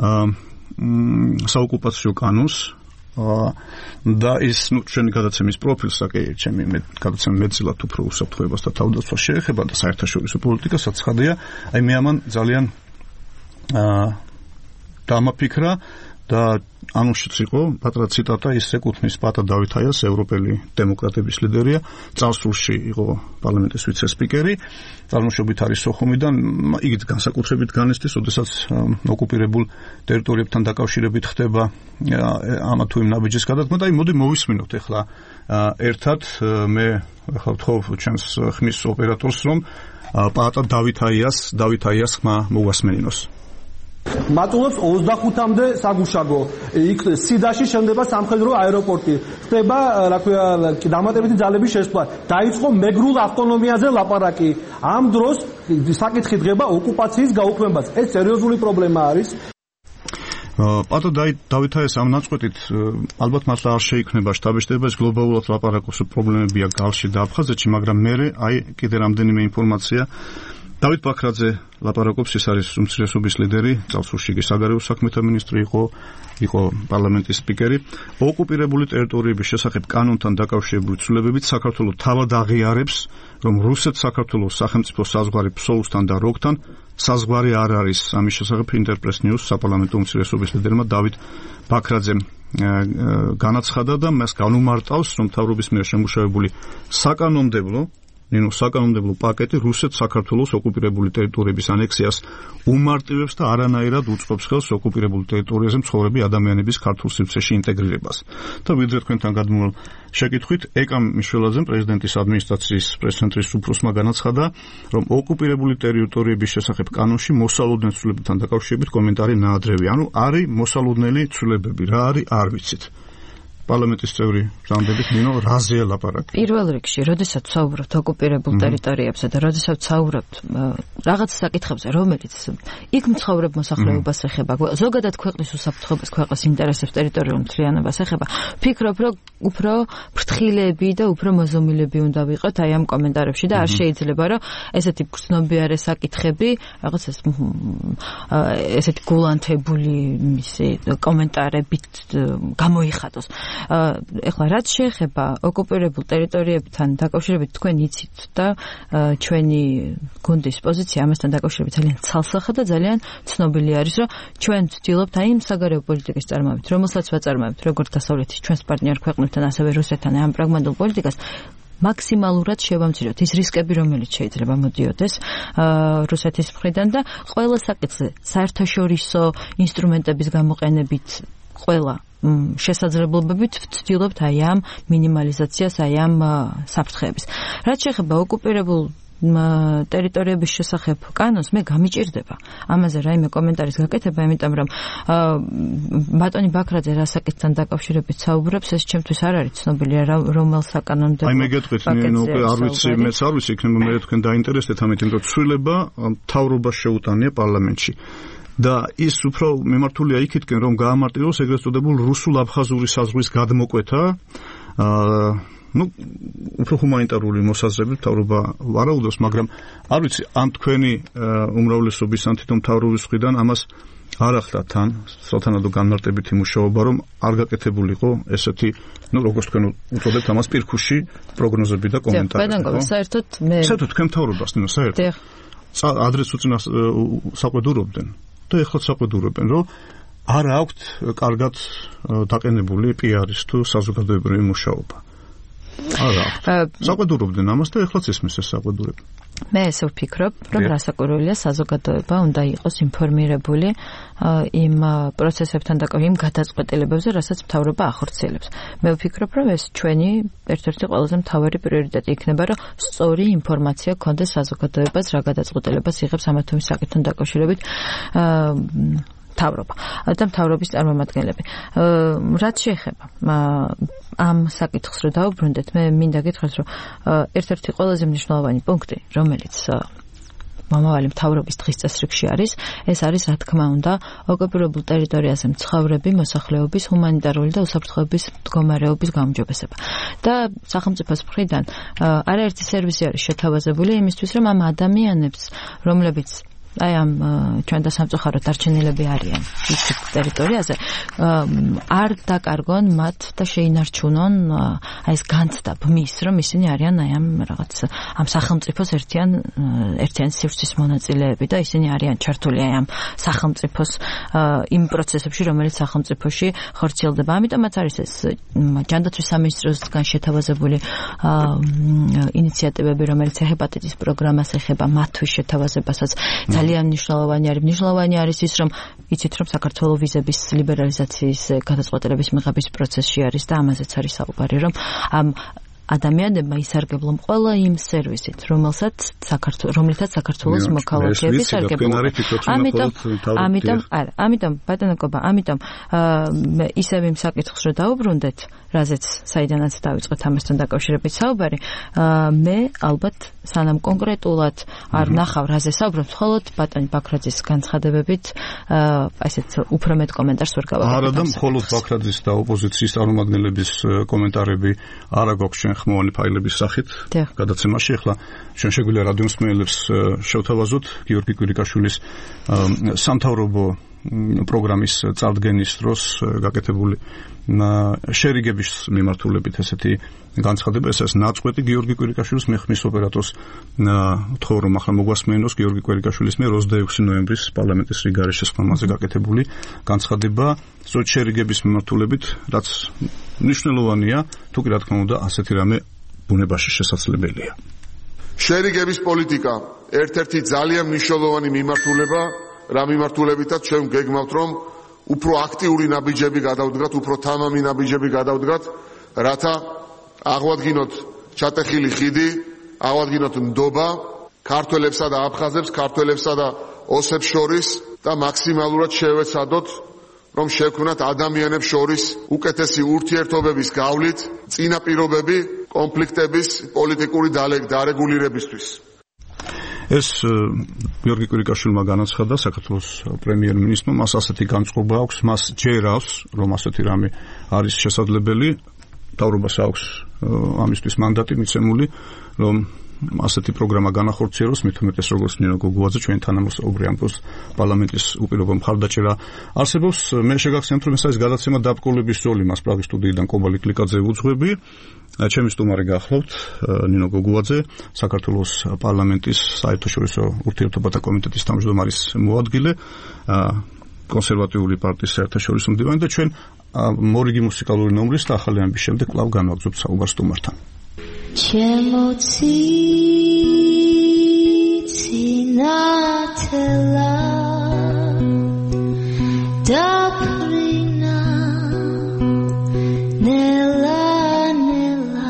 საოკუპაციო კანონს და ის ნუ ჩვენი გადაცემის პროფილს აკი ჩემი მე გადაცემა მეცილად უფრო უსაფრთხოებას და თავდაცვას შეეხება და საერთაშორისო პოლიტიკასაც ხადია, აი მე ამან ძალიან დამაფიქრა და ანუშიც იყო პატრა ციტატა, ის ეკუთვნის პატა დავით აიას, ევროპელი დემოკრატების ლიდერია, წარსულში იყო პარლამენტის ვიცე-სპიკერი, წარმოშობით არის სოხუმიდან, იგი განსაკუთრებით განესწრის, როდესაც ოკუპირებულ ტერიტორიებთან დაკავშირებით ხდება ამა თუ იმ ნაბიჯის გადადგმა და აი მოდი მოვისმინოთ ახლა ერთად, მე ახლა ვთხოვ ჩემს ხმის ოპერატორს, რომ პატა დავით აიას, დავით აიას ხმა მოგვასმენინოს. მატულობს ოცდახუთამდე საგუშაგო. იქ სიდაში შენდება სამხედრო აეროპორტი. ხდება, რა ქვია, დამატებითი ძალების შესვლა. დაიწყო მეგრულ ავტონომიაზე ლაპარაკი. ამ დროს საკითხი დგება ოკუპაციის გაუქმებას. ეს სერიოზული პრობლემა არის. პატა დავით აიას ამ ნაწყვეტით ალბათ მართლა არ შეიქმნება შტაბ-შტაბი, ეს გლობალურად ლაპარაკობს, პრობლემებია გალში და აფხაზეთში, მაგრამ მე აი კიდე რამდენიმე ინფორმაცია დავით ბაქრაძე ლაპარაკობს, ის არის უმცირესობის ლიდერი, წარსულში იგი საგარეო საქმეთა მინისტრი იყო, იყო პარლამენტის სპიკერი. ოკუპირებული ტერიტორიების შესახებ კანონთან დაკავშირებული ცვლილებებით საქართველოს თავად აღიარებს, რომ რუსეთ-საქართველოს სახელმწიფო საზღვარი ფსოუსთან და როგთან საზღვარი არ არის. ამის შესახებ ინტერპრეს ნიუს საპარლამენტო უმცირესობის ლიდერმა დავით ბაქრაძემ განაცხადა და მას განუმარტავს, რომ მთავრობის მიერ შემუშავებული საკანონმდებლო ნინო საკანონმდებლო პაკეტი რუსეთ-საქართველოს ოკუპირებული ტერიტორიების ანექსიას უმარტივებს და არანაირად უწყობს ხელს ოკუპირებულ ტერიტორიაზე მცხოვრები ადამიანების ქართულ სივრცეში ინტეგრირებას. და ვიდრე თქვენთან გადმოვალ შეკითხვით, ეკამ მიშველაძემ პრეზიდენტის ადმინისტრაციის პრეს-ცენტრის უფროსმა განაცხადა, რომ ოკუპირებული ტერიტორიების შესახებ კანონში მოსალოდნელ ცვლილებებთან დაკავშირებით კომენტარი ნაადრევი. ანუ არის მოსალოდნელი ცვლილებები, რა არის არ ვიცით. პარლამენტის წევრი ჟანდებით ნინო რაზეა ლაპარაკი? პირველ რიგში, როდესაც ვსაუბრობთ ოკუპირებულ ტერიტორიებზე და როდესაც ვსაუბრობთ რაღაც საკითხებზე, რომელიც იქ მცხოვრებ მოსახლეობას ეხება, ზოგადად ქვეყნის უსაფრთხოებას, ქვეყნის ინტერესებს, ტერიტორიულ მთლიანობას ეხება, ვფიქრობ, რომ უფრო ფრთხილები და უფრო მოზომილები უნდა ვიყოთ აი ამ კომენტარებში და არ შეიძლება, რომ ესეთი გრძნობიარე საკითხები, რაღაც ეს ესეთი გულანთებული მისი კომენტარებით გამოიხატოს. ეხლა რაც შეეხება ოკუპირებულ ტერიტორიებთან დაკავშირებით, თქვენ იცით და ჩვენი გუნდის პოზიცია ამასთან დაკავშირებით ძალიან ცალსახა და ძალიან ცნობილი არის, რომ ჩვენ ვცდილობთ აი იმ საგარეო პოლიტიკის წარმოებით, რომელსაც ვაწარმოებთ როგორც დასავლეთის ჩვენს პარტნიორ ქვეყნებთან, ასევე რუსეთთან ამ პრაგმატულ პოლიტიკას მაქსიმალურად შევამციროთ ის რისკები, რომელიც შეიძლება მოდიოდეს რუსეთის მხრიდან და ყველა საკითხზე საერთაშორისო ინსტრუმენტების გამოყენებით ყველა შესაძლებლობებით ვცდილობთ აი ამ მინიმალიზაციას, აი ამ საფრთხეების. რაც შეეხება ოკუპირებულ ტერიტორიების შესახებ კანონს, მე გამიჭირდება ამაზე რაიმე კომენტარის გაკეთება, იმიტომ რომ ბატონი ბაქრაძე რა საკითხთან დაკავშირებით საუბრობს, ეს ჩემთვის არ არის ცნობილი, რომელ საკანონმდებლო. აი მე გეტყვით, ნუ არ ვიცი, მეც არ ვიცი, იქნება მე თქვენ დაინტერესდეთ ამით, იმიტომ რომ ცვლილება მთავრობას შეუტანია პარლამენტში. და ის უფრო მიმართულია იქითკენ, რომ გაამარტივოს ეგრეთ წოდებულ რუსულ-აფხაზური საზღვრის გადმოკვეთა. ну უფრო ჰუმანიტარული მოსაზრებით მთავრობა ვარაუდობს, მაგრამ არ ვიცი, ამ თქვენი უმრავლესობის ან თვითონ მთავრობის მხრიდან ამას არ ახლა თან, სათანადო განმარტებითი მუშაობა, რომ არ გაკეთებულიყო ესეთი, ну, როგორც თქვენ უწოდებთ ამას პირქუში პროგნოზები და კომენტარები. ხო, საერთოდ მე საერთოდ თქვენ მთავრობას, ნუ საერთოდ. ადრეს უწინას საყვედურობდნენ და ეხლა საყვედურობენ, რომ არ აქვთ კარგად დაყენებული პიარის თუ საზოგადოებრივი მუშაობა. არა. საყვედურობდნენ ამას და ეხლაც ისმის ეს საყვედურება. მე ესე ვფიქრობ, რომ რასაკვირველია საზოგადოება უნდა იყოს ინფორმირებული იმ პროცესებთან დაკავშირებით, იმ გადაწყვეტილებებზე, რასაც მთავრობა ახორციელებს. მე ვფიქრობ, რომ ეს ჩვენი ერთ-ერთი ყველაზე მთავარი პრიორიტეტი იქნება, რომ სწორი ინფორმაცია გქონდეს საზოგადოებას, რა გადაწყვეტილებას იღებს ამა თუ იმ საკითხთან დაკავშირებით მთავრობა და მთავრობის წარმომადგენლები. რაც შეეხება ამ საკითხს რო დავუბრუნდეთ, მე მინდა გითხრათ, რომ ერთ-ერთი ყველაზე მნიშვნელოვანი პუნქტი, რომელიც მომავალი მთავრობის დღის წესრიგში არის, ეს არის, რა თქმა უნდა, ოკუპირებულ ტერიტორიაზე მცხოვრები მოსახლეობის ჰუმანიტარული და უსაფრთხოების მდგომარეობის გაუმჯობესება. და სახელმწიფოს მხრიდან არაერთი სერვისი არის შეთავაზებული იმისთვის, რომ ამ ადამიანებს, რომლებიც აი ამ ჩვენ და სამწუხაროდ დარჩენილები არიან ის ტერიტორიაზე, არ დაკარგონ მათ და შეინარჩუნონ აი ეს განცდა ბმის, რომ ისინი არიან აი ამ რაღაც ამ სახელმწიფოს ერთიან ერთიან სივრცის მონაწილეები და ისინი არიან ჩართული აი ამ სახელმწიფოს იმ პროცესებში, რომელიც სახელმწიფოში ხორციელდება. ამიტომაც არის ეს ჯანდაცვის სამინისტროსგან შეთავაზებული ინიციატივები, რომელიც ჰეპატიტის პროგრამას ეხება, მათთვის შეთავაზებასაც ძალიან მნიშვნელოვანი არის. მნიშვნელოვანი არის ის, რომ იცით, რომ საქართველოს ვიზების ლიბერალიზაციის გადაწყვეტილების მიღების პროცესში არის და ამაზეც არის საუბარი, რომ ამ ადამიანებმა ისარგებლონ ყველა იმ სერვისით, რომელსაც საქართველოს, რომლითაც საქართველოს მოქალაქეები ისარგებლონ. ამიტომ, ამიტომ, არა, ამიტომ ბატონოკობა, ამიტომ ისევ იმ საკითხს რო დაუბრუნდეთ, რაზეც საიდანაც დავიწყეთ ამასთან დაკავშირებით საუბარი, მე ალბათ სანამ კონკრეტულად არ ნახავ რაზე საუბრობთ, მხოლოდ ბატონი ბაქრაძის განცხადებებით ესეც უფრო მეტ კომენტარს ვერ გავაკეთებ. არა და მხოლოდ ბაქრაძის და ოპოზიციის წარმომადგენლების კომენტარები არა გვაქვს ჩვენ ხმოვანი ფაილების სახით გადაცემაში. ახლა ჩვენ შეგვიძლია რადიომსმენელებს შევთავაზოთ გიორგი კვირიკაშვილის სამთავრობო პროგრამის წარდგენის დროს გაკეთებული შერიგების მიმართულებით ესეთი განცხადება, ეს არის ნაწყვეტი გიორგი კვირიკაშვილის მე ხმის ოპერატორს ვთხოვ, რომ ახლა მოგვასმენოს გიორგი კვირიკაშვილის მე ოცდაექვსი ნოემბრის პარლამენტის რიგარეშე შესხმაზე გაკეთებული განცხადება სწორედ შერიგების მიმართულებით, რაც მნიშვნელოვანია, თუ კი რა თქმა უნდა ასეთი რამე ბუნებაში შესაძლებელია. შერიგების პოლიტიკა ერთ-ერთი ძალიან მნიშვნელოვანი მიმართულება, რა მიმართულებითაც ჩვენ გეგმავთ, რომ უფრო აქტიური ნაბიჯები გადავდგათ, უფრო თამამი ნაბიჯები გადავდგათ, რათა აღვადგინოთ ჩატეხილი ხიდი, აღვადგინოთ ნდობა ქართველებსა და აფხაზებს, ქართველებსა და ოსებს შორის და მაქსიმალურად შევეცადოთ, რომ შევქმნათ ადამიანებს შორის უკეთესი ურთიერთობების გავლით წინაპირობები კონფლიქტების პოლიტიკური დარეგულირებისთვის. ეს გიორგი კვირიკაშვილმა განაცხადა საქართველოს პრემიერ-მინისტრმა, მას ასეთი განწყობა აქვს, მას ჯერავს, რომ ასეთი რამე არის შესაძლებელი, მთავრობას აქვს ამისთვის მანდატი მიცემული, რომ ასეთი პროგრამა განახორციელოს, მით უმეტეს როგორც ნინო გოგუაძე ჩვენ თანამოსწორი ამბობს პარლამენტის უპირობო მხარდაჭერა არსებობს. მე შეგახსენებთ, რომ ეს არის გადაცემა დაბკოლების ზოლი, მას პრაღის სტუდიიდან კობალი კლიკაძე უძღვები. ჩემი სტუმარი გახლავთ ნინო გოგუაძე, საქართველოს პარლამენტის საერთაშორისო ურთიერთობათა კომიტეტის თავმჯდომარის მოადგილე, კონსერვატიული პარტიის საერთაშორისო მდივანი და ჩვენ მორიგი მუსიკალური ნომრის და ახალი ამბის შემდეგ კვლავ განვაგრძობთ საუბარს სტუმართან. Cinocinatela Daprina Nela Nela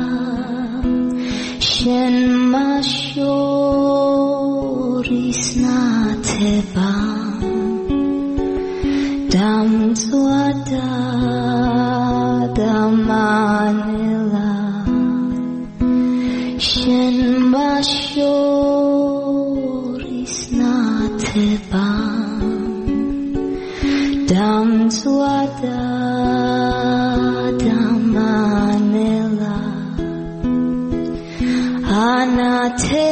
Shen Mashoris Nateba Damzwada Damanela Shen Mashoris Nateba Damzwada Damanela te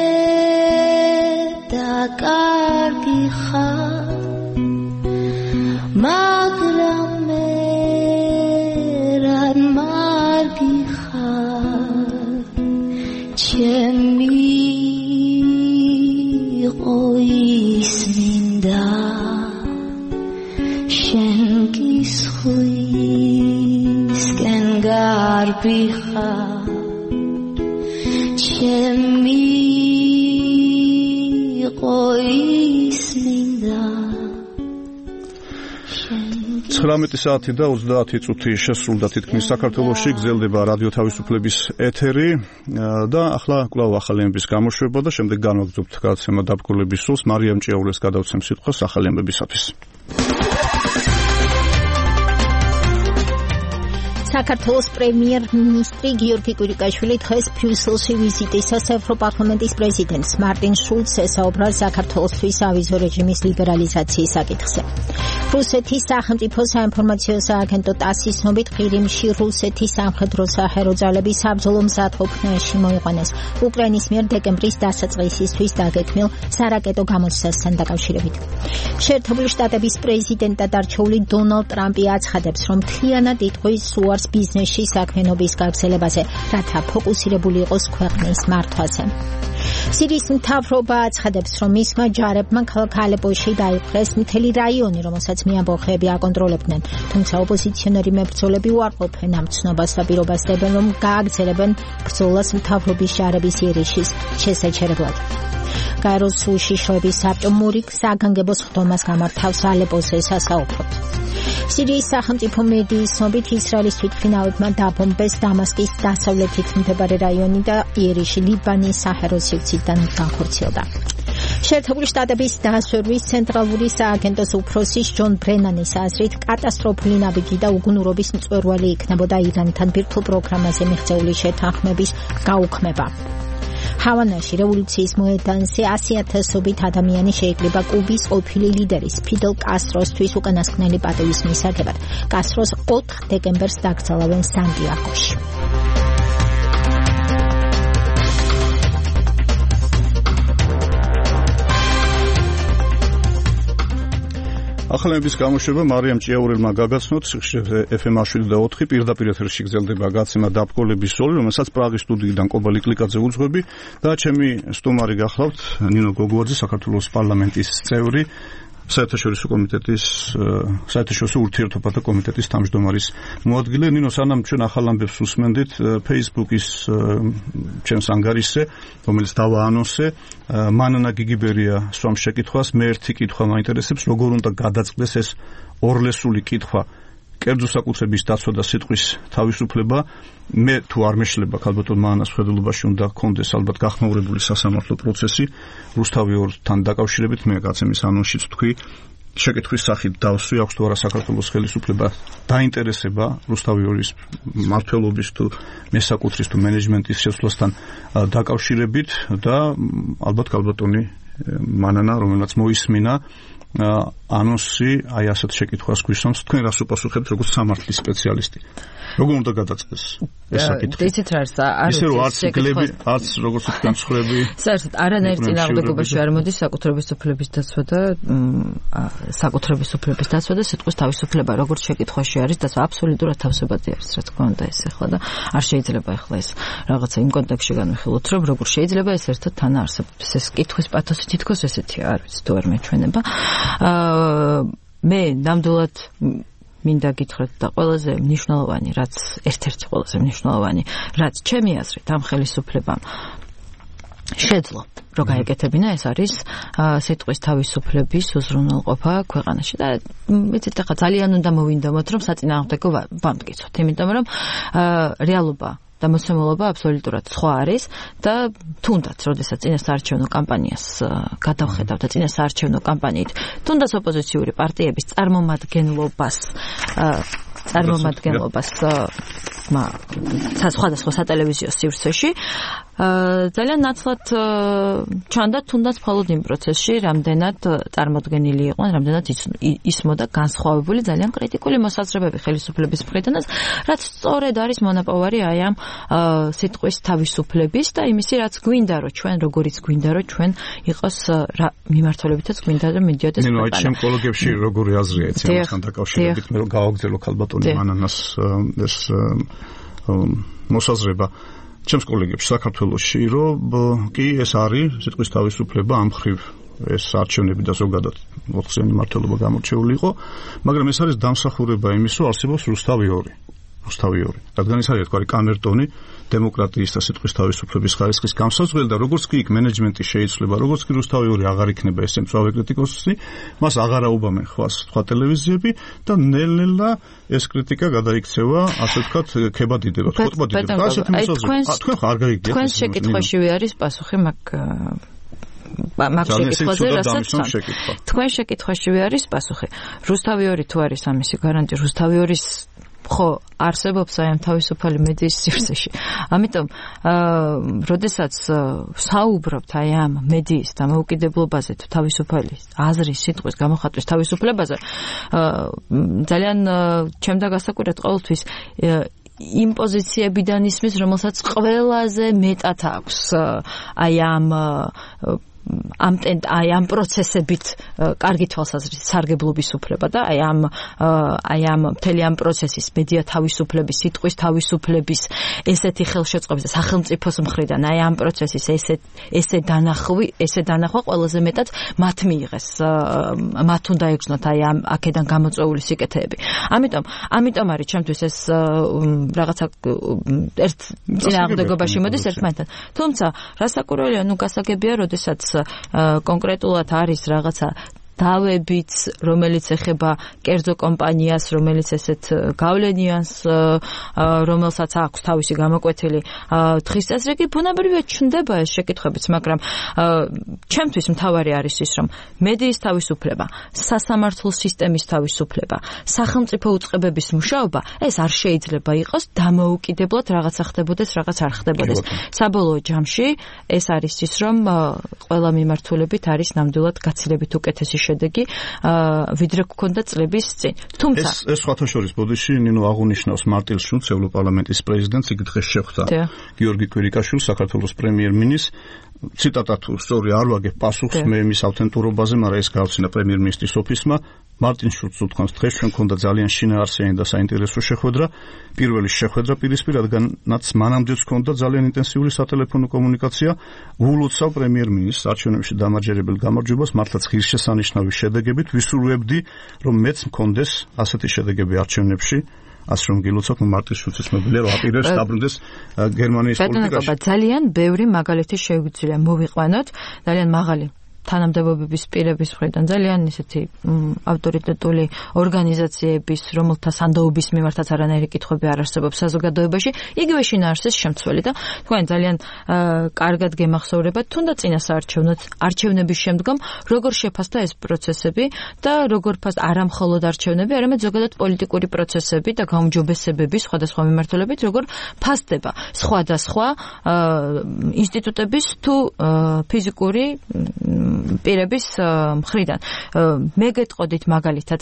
da kargi khar magram meran margi khar chemi qois minda shenkis khuis kengar biha chemi qois minda ცხრამეტი საათი და ოცდაათი წუთი შესრულდა თითქმის საქართველოში გრძელდება რადიო თავისუფლების ეთერი და ახლა კვლავ ახალი ამბის გამოშვება და შემდეგ განვაგრძობთ გადაცემა დაბკოლების სულს. მარიამ ჭიაურეს გადავცემ სიტყვას ახალი ამბებისათვის. საქართველოს პრემიერ-მინისტრი გიორგი კვირიკაშვილი დღეს ბრიუსელში ვიზიტისას ევროპარლამენტის პრეზიდენტს მარტინ შულცს ესაუბრა საქართველოსთვის ავიზო რეჟიმის ლიბერალიზაციის საკითხზე. რუსეთის სახელმწიფო საინფორმაციო სააგენტო ტასის ცნობით ყირიმში რუსეთის სამხედრო საჰაერო ძალები საბრძოლო მზადყოფნაში მოიყვანეს უკრაინის მიერ დეკემბრის დასაწყისისთვის დაგეგმილ სარაკეტო გამოცდასთან დაკავშირებით. შეერთებული შტატების პრეზიდენტად არჩეული დონალდ ტრამპი აცხადებს, რომ მთლიანად იტყვის უარს ბიზნესში საქმიანობის გავრცელებაზე, რათა ფოკუსირებული იყოს ქვეყნის მართვაზე. სირიის მთავრობა აცხადებს, რომ მისმა ჯარებმა ქალაქ ალეპოში დაიპყრეს მთელი რაიონი, რომელსაც მეამბოხეები აკონტროლებდნენ, თუმცა ოპოზიციონერი მებრძოლები უარყოფენ ამ ცნობას და პირობას დებენ, რომ გააგრძელებენ ბრძოლას მთავრობის ჯარების იერიშის შესაჩერებლად. გაეროს სულშიშროების საბჭო მურიკ საგანგებო სხდომას გამართავს ალეპოზე სასაუბროდ. სირიის სახელმწიფო მედიის ცნობით ისრაელის თვითმფრინავებმა დაბომბეს დამასკის დასავლეთით მდებარე რაიონი და იერიში ლიბანის საჰაერო სივრციდან განხორციელდა. შეერთებული შტატების დასვერვის ცენტრალური სააგენტოს უფროსის ჯონ ბრენანის აზრით კატასტროფული ნაბიჯი და უგუნურობის მწვერვალი იქნებოდა ირანთან ბირთვულ პროგრამაზე მიღწეული შეთანხმების გაუქმება. ჰავანაში რევოლუციის მოედანზე ასი ათასობით ადამიანი შეიკრიბა კუბის ყოფილი ლიდერის ფიდელ კასტროსთვის უკანასკნელი პატივის მისაღებად. კასტროს ოთხ დეკემბერს დაკრძალავენ სანტიაგოში. ახალების გამოშვება მარიამ ჭიაურელმა გაგაცნოთ სიხშირე ეფ ემ შვიდ და ოთხი პირდაპირ ეთერში გრძელდება გადაცემა დაბკოლების სული, რომელსაც პრაღის სტუდიიდან კობა ლიკლიკაძე უძღვები და ჩემი სტუმარი გახლავთ ნინო გოგუაძე, საქართველოს პარლამენტის წევრი, საერთაშორისო კომიტეტის საერთაშორისო ურთიერთობათა კომიტეტის თავმჯდომარის მოადგილე. ნინო, სანამ ჩვენ ახალ ამბებს უსმენდით ფეისბუქის ჩემს ანგარიშზე, რომელიც დავაანონსე, მანანა გიგიბერია სვამს შეკითხვას, მე ერთი კითხვა მაინტერესებს, როგორ უნდა გადაწყდეს ეს ორლესული კითხვა, კერძო საკუთრების დაცვა და სიტყვის თავისუფლება. მე თუ არ მეშლება ქალბატონ მანანას ხედულობაში უნდა გქონდეს ალბათ გახმაურებული სასამართლო პროცესი რუსთავი ორთან დაკავშირებით. მე გაცემის ანონსშიც თქვი, შეკითხვის სახით დავსვი, აქვს თუ არა საქართველოს ხელისუფლება დაინტერესება რუსთავი ორის მმართველობის თუ მესაკუთრის თუ მენეჯმენტის შესვლასთან დაკავშირებით და ალბათ ქალბატონი მანანა, რომელსაც მოისმინა ანონსი აი ასეთ შეკითხვას გვისვამს, თქვენ რას უპასუხებთ როგორც სამართლის სპეციალისტი? როგორ უნდა გადაწყდეს ეს საკითხი? იცით რა არის? ისე რომ არც გლები, არც როგორც თქვენ ცხრები. საერთოდ არანაირ წინააღმდეგობაში არ მოდის საკუთრების უფლების დაცვა და საკუთრების უფლების დაცვა და სიტყვის თავისუფლება, როგორც შეკითხვაში არის დაცვა, აბსოლუტურად თავსებადი არის, რა თქმა უნდა ეს ახლა და არ შეიძლება ახლა ეს რაღაცა იმ კონტექსტში განვიხილოთ, რომ როგორ შეიძლება ეს ერთად თან არსებობს. ეს კითხვის პათოსი თითქოს ესეთია, არ ვიცი თუ არ მეჩვენება. მე ნამდვილად მინდა გითხრათ და ყველაზე მნიშვნელოვანი, რაც ერთ-ერთი ყველაზე მნიშვნელოვანი, რაც ჩემი აზრით ამ ხელისუფლებამ შეძლო რომ გაეკეთებინა, ეს არის სიტყვის თავისუფლების უზრუნველყოფა ქვეყანაში და ვიცით ახლა ძალიან უნდა მოვინდომოთ რომ საწინააღმდეგო ვამტკიცოთ, იმიტომ რომ რეალობა და მოსამოლობა აბსოლუტურად სხვა არის და თუნდაც, როდესაც წინასაარჩევნო კამპანიას გადავხედავ და წინასაარჩევნო კამპანიით თუნდაც ოპოზიციური პარტიების წარმომადგენლობას წარმომადგენლობას სხვადასხვა სატელევიზიო სივრცეში ძალიან ნაცვლად ჩანდა თუნდაც მხოლოდ იმ პროცესში, რამდენად წარმოდგენილი იყვნენ, რამდენად ისმოდა განსხვავებული ძალიან კრიტიკული მოსაზრებები ხელისუფლების მხრიდანაც, რაც სწორედ არის მონაპოვარი აი ამ სიტყვის თავისუფლების და იმისი, რაც გვინდა, რომ ჩვენ როგორიც გვინდა, რომ ჩვენ იყოს მიმართულებითაც გვინდა, რომ მიდიოდეს ქვეყანა. ნუ აი ჩემ კოლეგებში როგორი აზრია ეცი ამასთან დაკავშირებით, მე რომ გავაგზავნო ქალბატონი მანანას ეს მოსაზრება ჩემს კოლეგებს საქართველოში, რომ კი ეს არის სიტყვის თავისუფლება ამ მხრივ ეს არჩევნები და ზოგადად ოთხწლიანი მმართველობა გამორჩეული იყო, მაგრამ ეს არის დამსახურება იმის, რომ არსებობს რუსთავი ორი. რუსთავი ორი. რადგან ეს არის თქვა კამერტონი დემოკრატიის და სიტყვის თავისუფლების ხარისხის გამსაზღვრელი და როგორც კი იქ მენეჯმენტი შეიცვლება, როგორც კი რუსთავი ორი აღარ იქნება ეს მწვავე კრიტიკოსი, მას აღარ აუბამენ ხვას სხვა ტელევიზიები და ნელ-ნელა ეს კრიტიკა გადაიქცევა, ასე ვთქვათ, ქებადიდება, ხოტბადიდება. ასეთი მოსაზრება. თქვენ ხარ გაიგეთ. თქვენ შეკითხვაშივე არის პასუხი მაგ მაგ შეკითხვაზე, რასაც თქვენ შეკითხვაშივე არის პასუხი. რუსთავი ორი თუ არის ამისი გარანტი, რუსთავი ორის ხო არსებობს აი ამ თავისუფალი მედიის სივრცეში. ამიტომ აა როდესაც საუბრობთ აი ამ მედიის დამოუკიდებლობაზე თუ თავისუფალი აზრის სიტყვის გამოხატვის თავისუფლებაზე, აა ძალიან ჩემდა გასაკვირად ყოველთვის იმ პოზიციებიდან ისმის, რომელსაც ყველაზე მეტად აქვს აი ამ ამ აი ამ პროცესებით კარგი თვალსაზრისით სარგებლობის უფლება და აი ამ აი ამ მთელი ამ პროცესის მედია თავისუფლების, სიტყვის თავისუფლების ესეთი ხელშეწყობის და სახელმწიფოს მხრიდან აი ამ პროცესის ესე ესე დანახვი, ესე დანახვა ყველაზე მეტად მათ მიიღეს, მათ უნდა ეგზნოთ აი ამ აქედან გამოწვეული სიკეთეები. ამიტომ ამიტომ არის ჩემთვის ეს რაღაცა ერთ წინააღმდეგობაში მოდის ერთმანეთთან. თუმცა რასაკვირველია, ნუ გასაგებია, როდესაც კონკრეტულად არის რაღაცა დავებიც, რომელიც ეხება კერძო კომპანიას, რომელიც ესეთ გავლენიანს, რომელსაც აქვს თავისი გამოკვეთილი თხის წესრიგი, ბუნებრივია ჩნდება ეს შეკითხვებიც, მაგრამ ჩემთვის მთავარი არის ის, რომ მედიის თავისუფლება, სასამართლო სისტემის თავისუფლება, სახელმწიფო უწყებების მუშაობა, ეს არ შეიძლება იყოს დამოუკიდებლად რაღაცა ხდებოდეს, რაღაც არ ხდებოდეს. საბოლოო ჯამში ეს არის ის, რომ ყველა მიმართულებით არის ნამდვილად გაცილებით უკეთესი შედეგი ვიდრე გქონდა წლების წინ. თუმცა ეს ეს სხვათა შორის ბოდიში ნინო აღუნიშნავს მარტინ შულცს, ევროპარლამენტის პრეზიდენტს, იქ დღეს შეხვდა გიორგი კვირიკაშვილს, საქართველოს პრემიერ-მინისტრს. ციტატა თუ სწორი არ ვაგებ პასუხს მე მის ავთენტურობაზე, მაგრამ ეს გააჩინა პრემიერ-მინისტრის ოფისმა. მარტინ შულცს უთქვამს, დღეს ჩვენ გქონდა ძალიან შინაარსიანი და საინტერესო შეხვედრა. პირველი შეხვედრა პირისპირ, რადგანაც მანამდეც გქონდა ძალიან ინტენსიური სატელეფონო კომუნიკაცია. ვულოცავ პრემიერ-მინისტრს არჩევნებში დამარჯერებელ გამარჯვებას, მართლაც ღირსშესანიშნავი შედეგებით. ვისურვებდი, რომ მეც მქონდეს ასეთი შედეგები არჩევნებში. ასე რომ გილოცავ მარტინ შულცის მობილე რომ აპირებს დაბრუნდეს გერმანიის პოლიტიკაში. ძალიან ბევრი მაგალითი შეგვიძლია მოვიყვანოთ, ძალიან მაღალი თანამდებობების პირების მხრიდან, ძალიან ისეთი ავტორიტეტული ორგანიზაციების, რომელთა სანდოობის მიმართაც არანაირი კითხვები არ არსებობს საზოგადოებაში, იგივე შინაარსის შემცველი და თქვენ ძალიან კარგად გემახსოვრებათ, თუნდაც წინასაარჩევნო არჩევნების შემდგომ როგორ შეფასდა ეს პროცესები და როგორ ფასდა არა მხოლოდ არჩევნები, არამედ ზოგადად პოლიტიკური პროცესები და გაუმჯობესებები სხვადასხვა მიმართულებით, როგორ ფასდება სხვადასხვა ინსტიტუტების თუ ფიზიკური პირების მხრიდან. მე გეტყოდით მაგალითად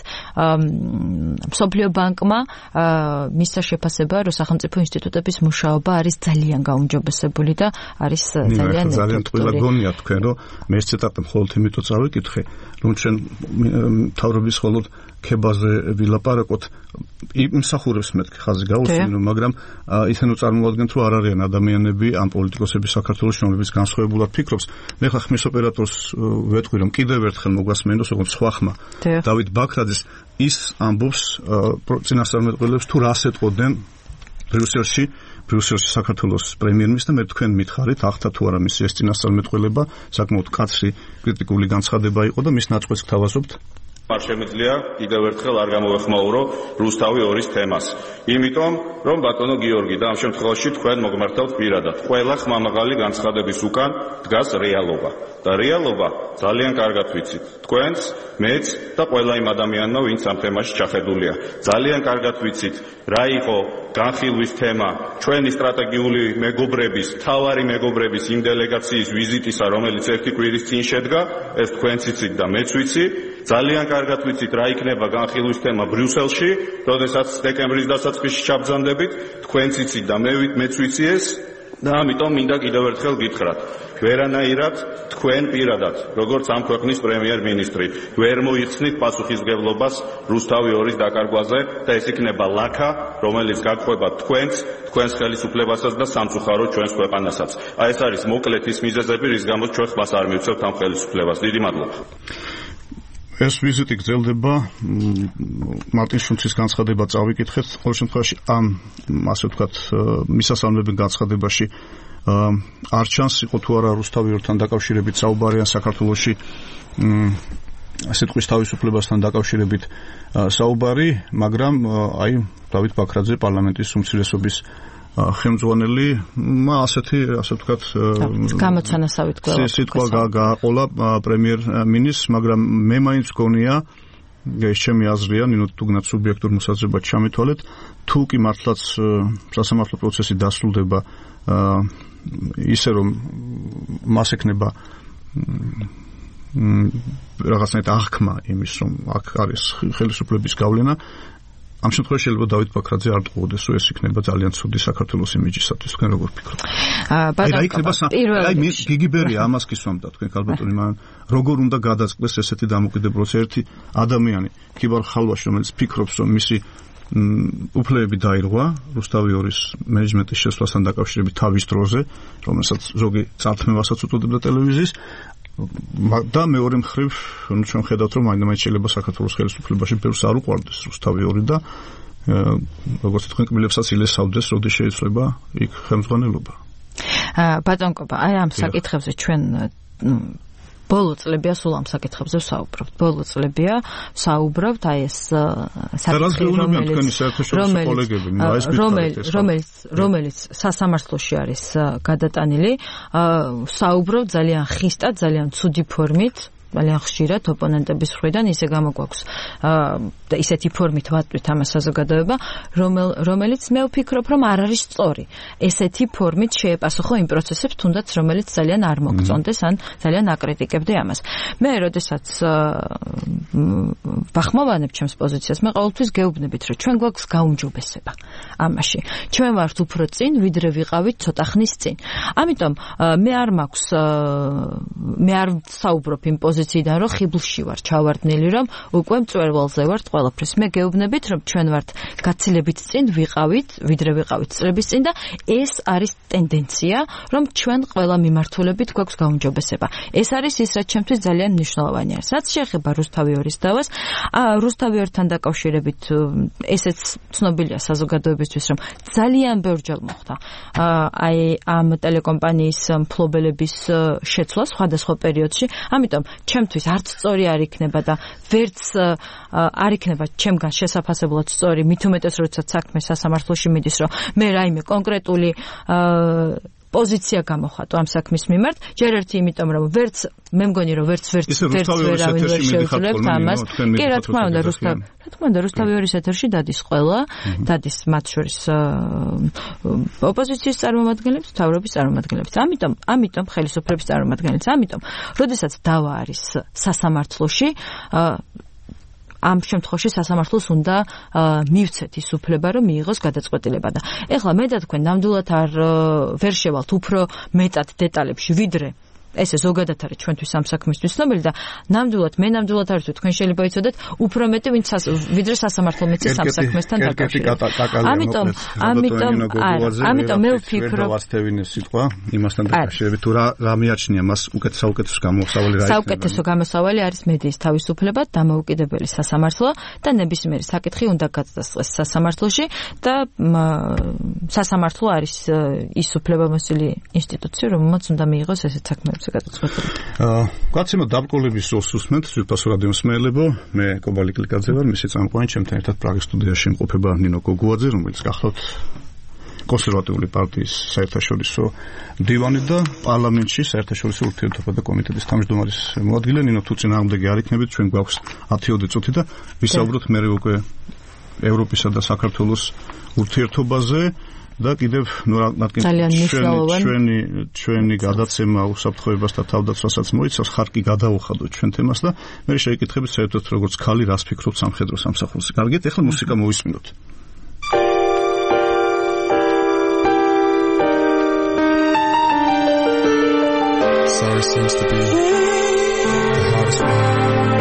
მსოფლიო ბანკმა მისცა შეფასება, რომ სახელმწიფო ინსტიტუტების მუშაობა არის ძალიან გაუმჯობესებული და არის ძალიან ძალიან ტყუილად გონია თქვენ, რომ მე ეს ციტატა მხოლოდ იმითო წავიკითხე, რომ ჩვენ მთავრობის მხოლოდ ქებაზე ვილაპარაკოთ, იმსახურებს მეთქი ხაზი გაუსვინო, მაგრამ ისინი წარმოადგენთ, რომ არ არიან ადამიანები ამ პოლიტიკოსების საქართველოს, რომლებიც განსხვავებულად ფიქრობს. მე ხა ხმის ოპერატორს ვეთქვი, რომ კიდევ ერთხელ მოგასმენდოს, როგორც სხვა ხმა დავით ბაქრაძის, ის ამბობს წინასწარმეტყველებს თუ რას ეტყოდნენ ბრიუსელში, ბრიუსელში საქართველოს პრემიერ-მინისტრს და მე თქვენ მითხარით, ახთა თუ არა მისი ეს წინასწარმეტყველება, საკმაოდ კაცრი კრიტიკული განცხადება იყო და მის ნაწყვეტს გთავაზობთ. არ შემიძლია კიდევ ერთხელ არ გამოვეხმაურო რუსთავი ორის თემას. იმიტომ, რომ ბატონო გიორგი და ამ შემთხვევაში თქვენ მოგმართავთ პირადად. ყველა ხმამაღალი განცხადების უკან დგას რეალობა. და რეალობა ძალიან კარგად ვიცით. თქვენც, მეც და ყველა იმ ადამიანმა, ვინც ამ თემაში ჩახედულია. ძალიან კარგად ვიცით, რა იყო განხილვის თემა ჩვენი სტრატეგიული მეგობრების, თავარი მეგობრების იმ დელეგაციის ვიზიტისა, რომელიც ერთი კვირის წინ შედგა, ეს თქვენც იცით და მეც ვიცი. ძალიან კარგად ვიცით რა იქნება განხილვის თემა ბრიუსელში, როდესაც დეკემბრის დასაწყისში ჩაბრძანდებით, თქვენც იცით და მეც ვიცი ეს. და ამიტომ მინდა კიდევ ერთხელ გითხრათ, ვერანაირად თქვენ პირადად, როგორც ამ ქვეყნის პრემიერ-მინისტრი, ვერ მოიხსნით პასუხისმგებლობას რუსთავი ორის დაკარგვაზე და ეს იქნება ლაქა, რომელიც გაგხვდება თქვენს, თქვენს ხელისუფლებასაც და სამწუხაროდ ჩვენს ქვეყანასაც. აი ეს არის მოკლედ ის მიზეზები, რის გამოც ჩვენ ხმას არ მივცევთ ამ ხელისუფლებას. დიდი მადლობა. ეს ვიზიტი გრძელდება, მარტინ შულცის განცხადება წავიკითხეთ, ყოველ შემთხვევაში ამ ასე ვთქვათ მისასალმებელ განცხადებაში არ ჩანს იყო თუ არა რუსთავი ორთან დაკავშირებით საუბარი ან საქართველოში სიტყვის თავისუფლებასთან დაკავშირებით საუბარი, მაგრამ აი დავით ბაქრაძე პარლამენტის უმცირესობის ხელმძღვანელი ასეთი ასე ვთქვათ გამოცანასავით გველა სიტყვა გააყოლა პრემიერ-მინისტრს, მაგრამ მე მაინც გონია ეს ჩემი აზრია, ნინო თუგნაც სუბიექტურ მოსაზრებად ჩამითვალეთ, თუ კი მართლაც სასამართლო პროცესი დასრულდება ისე რომ მას ექნება რაღაცნაირად აღქმა იმის რომ აქ არის ხელისუფლების გავლენა, ამ შემთხვევაში შეიძლება დავით ბაქრაძე არ ტყუოდეს, რომ ეს იქნება ძალიან ცუდი საქართველოს იმიჯისათვის. თქვენ როგორ ფიქრობთ? აი რა იქნება აი გიგი ბერია ამას გისვამდა თქვენ ქალბატონი, მაგრამ როგორ უნდა გადაწყდეს ესეთი დამოკიდებულება ერთი ადამიანი ქიბარ ხალვაში, რომელიც ფიქრობს რომ მისი უფლებები დაირღვა რუსთავი ორის მენეჯმენტის შესვლასთან დაკავშირებით თავის დროზე, რომელსაც ზოგი წართმევასაც უწოდებდა ტელევიზიის და მეორე მხრივ ნუ ჩვენ ხედავთ რომ მაინც შეიძლება საქართველოს ხელისუფლებაში ბევრს არ უყვარდეს რუსთავი ორი და როგორც თქვენ კბილებსაც ილესავდეს, როდის შეიძლება იქ ხელმძღვანელობა. ბატონკობა, აი ამ საკითხებზე ჩვენ ბოლო წლებია სულ ამ საკითხებზე ვსაუბრობთ. ბოლო წლებია ვსაუბრობთ აი ეს საკითხი, რომელიც რომელიც რომელიც სასამართლოში არის გადატანილი, ვსაუბრობთ ძალიან ხისტად, ძალიან ცუდი ფორმით, ძალიან ხშირად ოპონენტების მხრიდან ისე გამოგვაქვს და ისეთი ფორმით ვატვით ამას საზოგადოება, რომელიც მე ვფიქრობ, რომ არ არის სწორი. ესეთი ფორმით შეეპასუხო იმ პროცესებს, თუნდაც რომელიც ძალიან არ მოგწონდეს ან ძალიან აკრიტიკებდე ამას. მე როდესაც ვახმოვანებ ჩემს პოზიციას, მე ყოველთვის გეუბნებით, რომ ჩვენ გვაქვს გაუმჯობესება ამაში. ჩვენ ვართ უფრო წინ, ვიდრე ვიყავით ცოტა ხნის წინ. ამიტომ მე არ მაქვს მე არ საუბრობ იმ პოზიციიდან, რომ ხიბლში ვარ ჩავარდნილი, რომ უკვე მწვერვალზე ვართ ყველაფრის. მე გეუბნებით, რომ ჩვენ ვართ გაცილებით წინ ვიყავით, ვიდრე ვიყავით წლების წინ და ეს არის ტენდენცია, რომ ჩვენ ყველა მიმართულებით გვაქვს გაუმჯობესება. ეს არის ის, რაც ჩემთვის ძალიან მნიშვნელოვანი არის. რაც შეეხება რუსთავი ორის დავას, რუსთავი ორთან დაკავშირებით ესეც ცნობილია საზოგადოებისთვის, რომ ძალიან ბევრჯერ მოხდა აი ამ ტელეკომპანიის მფლობელების შეცვლა სხვადასხვა პერიოდში. ამიტომ ჩემთვის არც სწორი არ იქნება და ვერც არ იქნება ჩემგან შესაფასებლად სწორი, მით უმეტეს როდესაც საქმე სასამართლოში მიდის, რომ მე რაიმე კონკრეტული პოზიცია გამოხატო ამ საქმის მიმართ, ჯერ ერთი იმიტომ, რომ ვერც მე მგონი, რომ ვერც ვერც ვერც ვერავინ ვერ შეუძლებთ ამას. კი, რა თქმა უნდა, რუსთავი, რა თქმა უნდა, რუსთავი ორის ეთერში დადის ყველა, დადის მათ შორის ოპოზიციის წარმომადგენლებს, მთავრობის წარმომადგენლებს. ამიტომ, ამიტომ ხელისუფლების წარმომადგენლებს, ამიტომ, როდესაც დავა არის სასამართლოში, ამ შემთხვევაში სასამართლოს უნდა მივცეთ ის უფლება, რომ მიიღოს გადაწყვეტილება და ეხლა მე და თქვენ ნამდვილად არ ვერ შევალთ უფრო მეტად დეტალებში, ვიდრე ესე ზოგადად არის ჩვენთვის ამ საქმისთვის ცნობილი და ნამდვილად მე ნამდვილად არ ვიცი, თქვენ შეიძლება იცოდეთ უფრო მეტი ვინც ვიდრე სასამართლო მეცეს ამ საქმესთან დაკავშირებით. ამიტომ ამიტომ ამიტომ მე ვფიქრობ ვასთევინეს სიტყვა იმასთან დაკავშირებით თუ რა რა მიაჩნია მას უკეთ საუკეთესო გამოსავალი რა იქნება. საუკეთესო გამოსავალი არის მედიის თავისუფლება, დამოუკიდებელი სასამართლო და ნებისმიერი საკითხი უნდა გადაწყვეტოს სასამართლოში და სასამართლო არის ის უფლებამოსილი ინსტიტუცია, რომელმაც უნდა მიიღოს ესეთ საქმეებზე აა გაცემოთ დაბრკოლების როლს უსმენთ სვიფასო რადიო მსმენელებო, მე კობალი კლიკაძე ვარ, მისი წამყვანი, ჩემთან ერთად პრაღის სტუდიაში იმყოფება ნინო გოგუაძე, რომელიც გახლავთ კონსერვატიული პარტიის საერთაშორისო დივანი და პარლამენტში საერთაშორისო ურთიერთობათა კომიტეტის თავმჯდომარის მოადგილე. ნინო, თუ წინააღმდეგი არ იქნებით, ჩვენ გვაქვს ათი ოცი წუთი და ვისაუბროთ მერე უკვე ევროპისა და საქართველოს ურთიერთობაზე და კიდევ ნუ ჩვენი ჩვენი გადაცემა უსაფრთხოებას და თავდაცვასაც მოიცავს, ხარკი გადაუხადოთ ჩვენ თემას და მე შეიკითხებით საერთოდ როგორც ქალი რას ფიქრობთ სამხედრო სამსახურზე. კარგით, ეხლა მუსიკა მოვისმინოთ. Sorry seems to be the hardest one.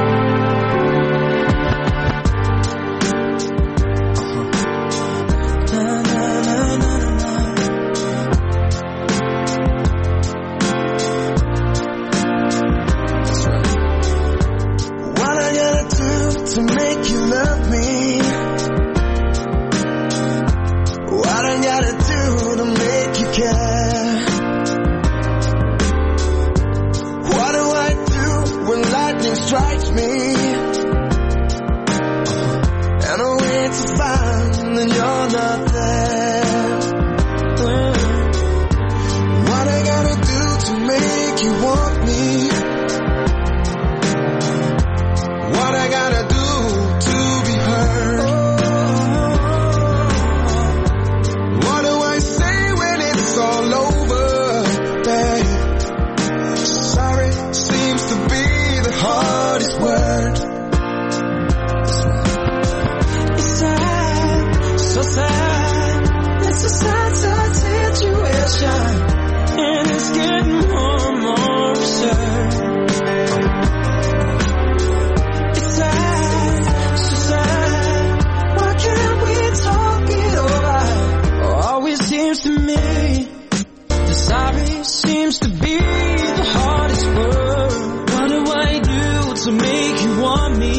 Strikes me, and I wait to find that you're not there. What I gotta do to make you want me? What I gotta do to be heard? What do I say when it's all over, babe? Sorry seems to be the hardest word. It's sad, so sad. It's a sad, sad situation, and it's getting more and more absurd. It's sad, so sad. Why can't we talk it over? Always seems to me the sorry seems to be the hardest word. What do I do to make you want me?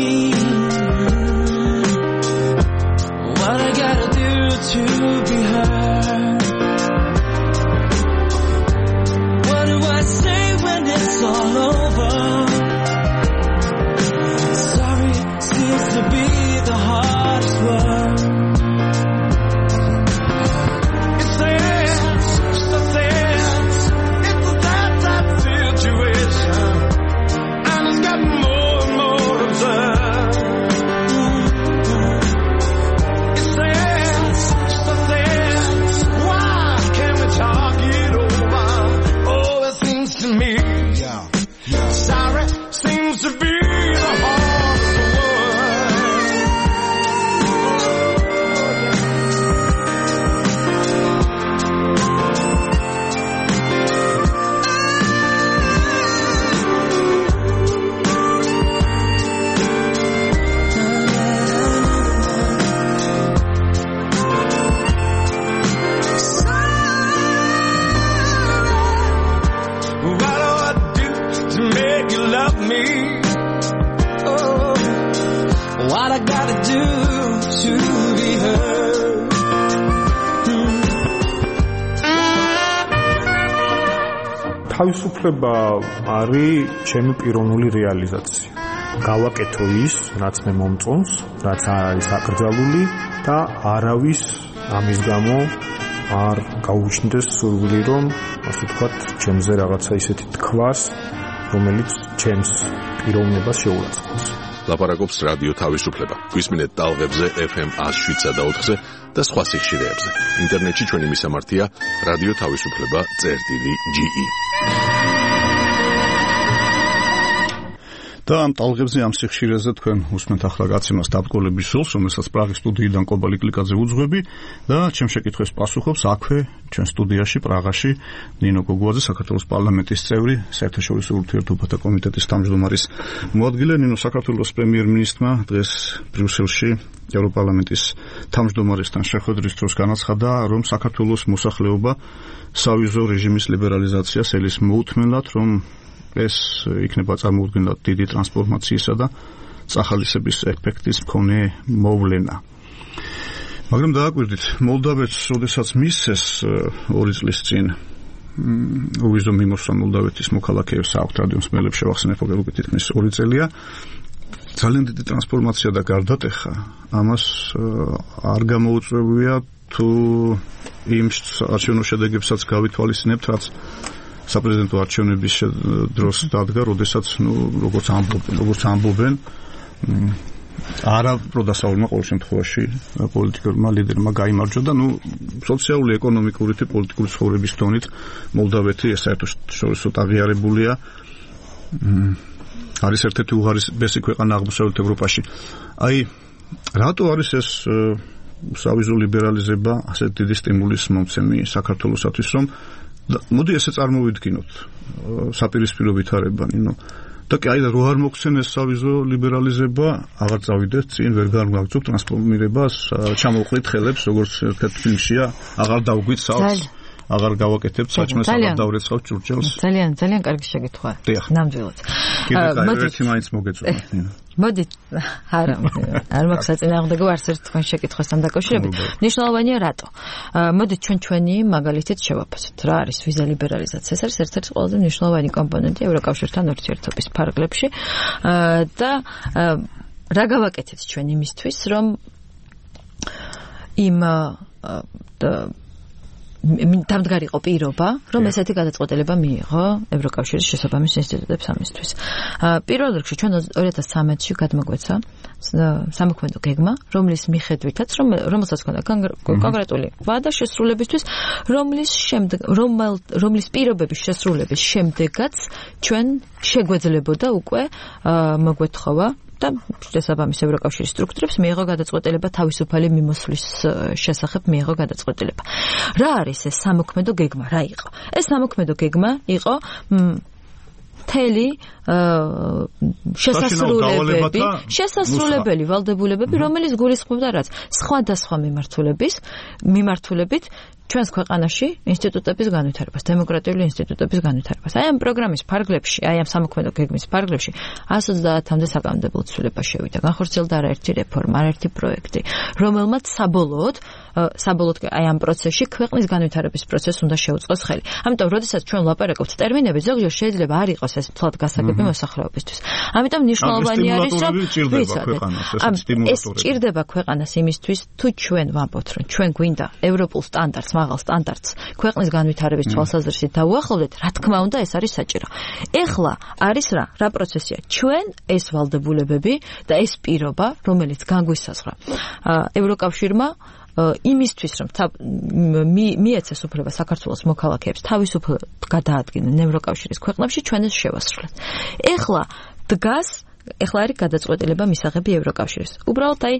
What I gotta do to be heard? What do I say when it's all over? Sorry seems to be the hardest word. It's sad, so sad. It's a sad, sad situation. More and more absurd. It's sad, so sad. Why can't we talk it over? Oh, it seems to me, yeah, yeah. Sorry seems to be the hardest what I gotta do to be heard. თავისუფლება არის ჩემი პიროვნული რეალიზაცია. გავაკეთო ის, რაც მე მომწონს, რაც არ არის აკრძალული და არავის ამის გამო არ გაუჩნდეს სურვილი, რომ ასე ვთქვათ, ჩემზე რაღაცა ისეთი თქვას, რომელიც ჩემს პიროვნებას შეურაცხყოფს. ლაპარაკობს რადიო თავისუფლება. გვისმინეთ ტალღებზე ეფ ემ one oh seven point four და სხვა სიხშირეებზე. ინტერნეტში ჩვენი მისამართია რადიო თავისუფლება წერტილი ჯი ი. და ამ ტალღებზე ამ სიხშირეზე თქვენ უსმენთ ახლა გაცემას დაბრკოლების სულს, რომელსაც პრაღის სტუდიიდან კობალი კლიკაძე უძღვები და ჩემ შეკითხვებს პასუხობს აქვე ჩვენ სტუდიაში პრაღაში ნინო გოგუაძე, საქართველოს პარლამენტის წევრი, საერთაშორისო ურთიერთობათა კომიტეტის თავმჯდომარის მოადგილე. ნინო, საქართველოს პრემიერ-მინისტრმა დღეს ბრიუსელში ევროპარლამენტის თავმჯდომარესთან შეხვედრის დროს განაცხადა, რომ საქართველოს მოსახლეობა სავიზო რეჟიმის ლიბერალიზაციას ელის მოუთმენლად, რომ ეს იქნება წარმოუდგენლად დიდი ტრანსფორმაციისა და წახალისების ეფექტის მქონე მოვლენა. მაგრამ დააკვირდით, მოლდავეთს, როდესაც მისცეს ორი წლის წინ უვიზო მიმოსვლა მოლდავეთის მოქალაქეებს აქვთ რადიო მსმენელებს შევახსენებ, უკვე თითქმის ორი წელია. ძალიან დიდი ტრანსფორმაცია და გარდატეხა, ამას არ გამოუწვევია თუ იმ არჩევნო შედეგებსაც გავითვალისწინებთ, რაც საპრეზიდენტო არჩევნების დროს დადგა, როდესაც, ну, როგორც ამბობენ, როგორც ამბობენ, არა პროდასავლურმა ყოველ შემთხვევაში პოლიტიკურმა ლიდერმა გაიმარჯვა და ნუ სოციალური, ეკონომიკური და პოლიტიკური ცხოვრების დონით მოლდავეთი საერთაშორისო აღიარებულია არის ერთ-ერთი უღარიბესი ქვეყანა აღმოსავლეთ ევროპაში. აი რატო არის ეს სავიზო ლიბერალიზება ასეთ დიდი სტიმულის მომცემი საქართველოსათვის, რომ მოდი ესე წარმოვიდგინოთ საპირისპირო ვითარებანი, ნუ და კი აი და რო არ მოხსენეს სავიზო ლიბერალიზება, აღარ წავიდეთ წინ, ვერ განვაგრძობ ტრანსფორმირებას, ჩამოვყრით ხელებს, როგორც ერთ ფილმშია, აღარ დავგვით სავს, აღარ გავაკეთებთ საჭმელს, აღარ დავრეცხავთ ჭურჭელს. ძალიან, ძალიან კარგი შეკითხვა. ნამდვილად. მოდი მაინც მოგეწონათ, ნინა. მოდი, არა, არ მაქვს საწინააღმდეგო არც ერთ თქვენ შეკითხვასთან დაკავშირებით. მნიშვნელოვანია რატო? მოდით ჩვენ ჩვენი მაგალითით შევაფასოთ. რა არის ვიზა ლიბერალიზაცია? ეს არის ერთ-ერთი ყველაზე მნიშვნელოვანი კომპონენტი ევროკავშირთან ურთიერთობის ფარგლებში და რა გავაკეთეთ ჩვენ იმისთვის, რომ იმ დამდგარიყო პირობა, რომ ესეთი გადაწყვეტილება მიიღო ევროკავშირის შესაბამის ინსტიტუტებს ამისთვის. პირველ რიგში ჩვენ ორი ათას ცხრამეტში გადმოგვეცა სამოქმედო გეგმა, რომლის მიხედვითაც, რომელსაც ჰქონდა კონკრეტული ვადა შესრულებისთვის, რომლის შემდეგ, რომლის პირობების შესრულების შემდეგაც ჩვენ შეგვეძლებოდა უკვე მოგვეთხოვა და შესაბამის ევროკავშირის სტრუქტურებს მიიღო გადაწყვეტილება თავისუფალი მიმოსვლის შესახებ მიიღო გადაწყვეტილება. რა არის ეს სამოქმედო გეგმა? რა იყო? ეს სამოქმედო გეგმა იყო მთელი შესასრულებები, შესასრულებელი ვალდებულებები, რომელიც გულისხმობდა რაც სხვადასხვა მიმართულების, მიმართულებით ჩვენს ქვეყანაში ინსტიტუტების განვითარებას, დემოკრატიული ინსტიტუტების განვითარებას. აი ამ პროგრამის ფარგლებში, აი ამ სამოქმედო გეგმის ფარგლებში εκατს ოცდაათამდე საკანონმდებლო ცვლილება შევიდა. განხორციელდა არაერთი რეფორმა, არაერთი პროექტი, რომელმაც საბოლოოდ, საბოლოოდ აი ამ პროცესში ქვეყნის განვითარების პროცესს უნდა შეუწყოს ხელი. ამიტომ, როდესაც ჩვენ ვლაპარაკობთ ტერმინები, ზოგჯერ შეიძლება არ იყოს ეს თვალთ გასაგები მოსახლეობისთვის. ამიტომ მნიშვნელოვანი არის, რომ ეს ჭირდება ქვეყანას იმისთვის, თუ ჩვენ ვამბობთ, რომ ჩვენ გვინდა ევროპულ სტანდარტს, მაღალ სტანდარტს ქვეყნის განვითარების თვალსაზრისით დავუახლოვდეთ, რა თქმა უნდა, ეს არის საჭირო. ეხლა არის რა, რა პროცესია? ჩვენ ეს ვალდებულებები და ეს პირობა, რომელიც განგვისაზღვრა ევროკავშირმა იმისთვის, რომ მიეცეს უფლება საქართველოს მოქალაქეებს თავისუფლად გადაადგინენ ევროკავშირის ქვეყნებში, ჩვენ ეს შევასრულეთ. ეხლა დგას, ეხლა არის გადაწყვეტილება მისაღები ევროკავშირის. უბრალოდ აი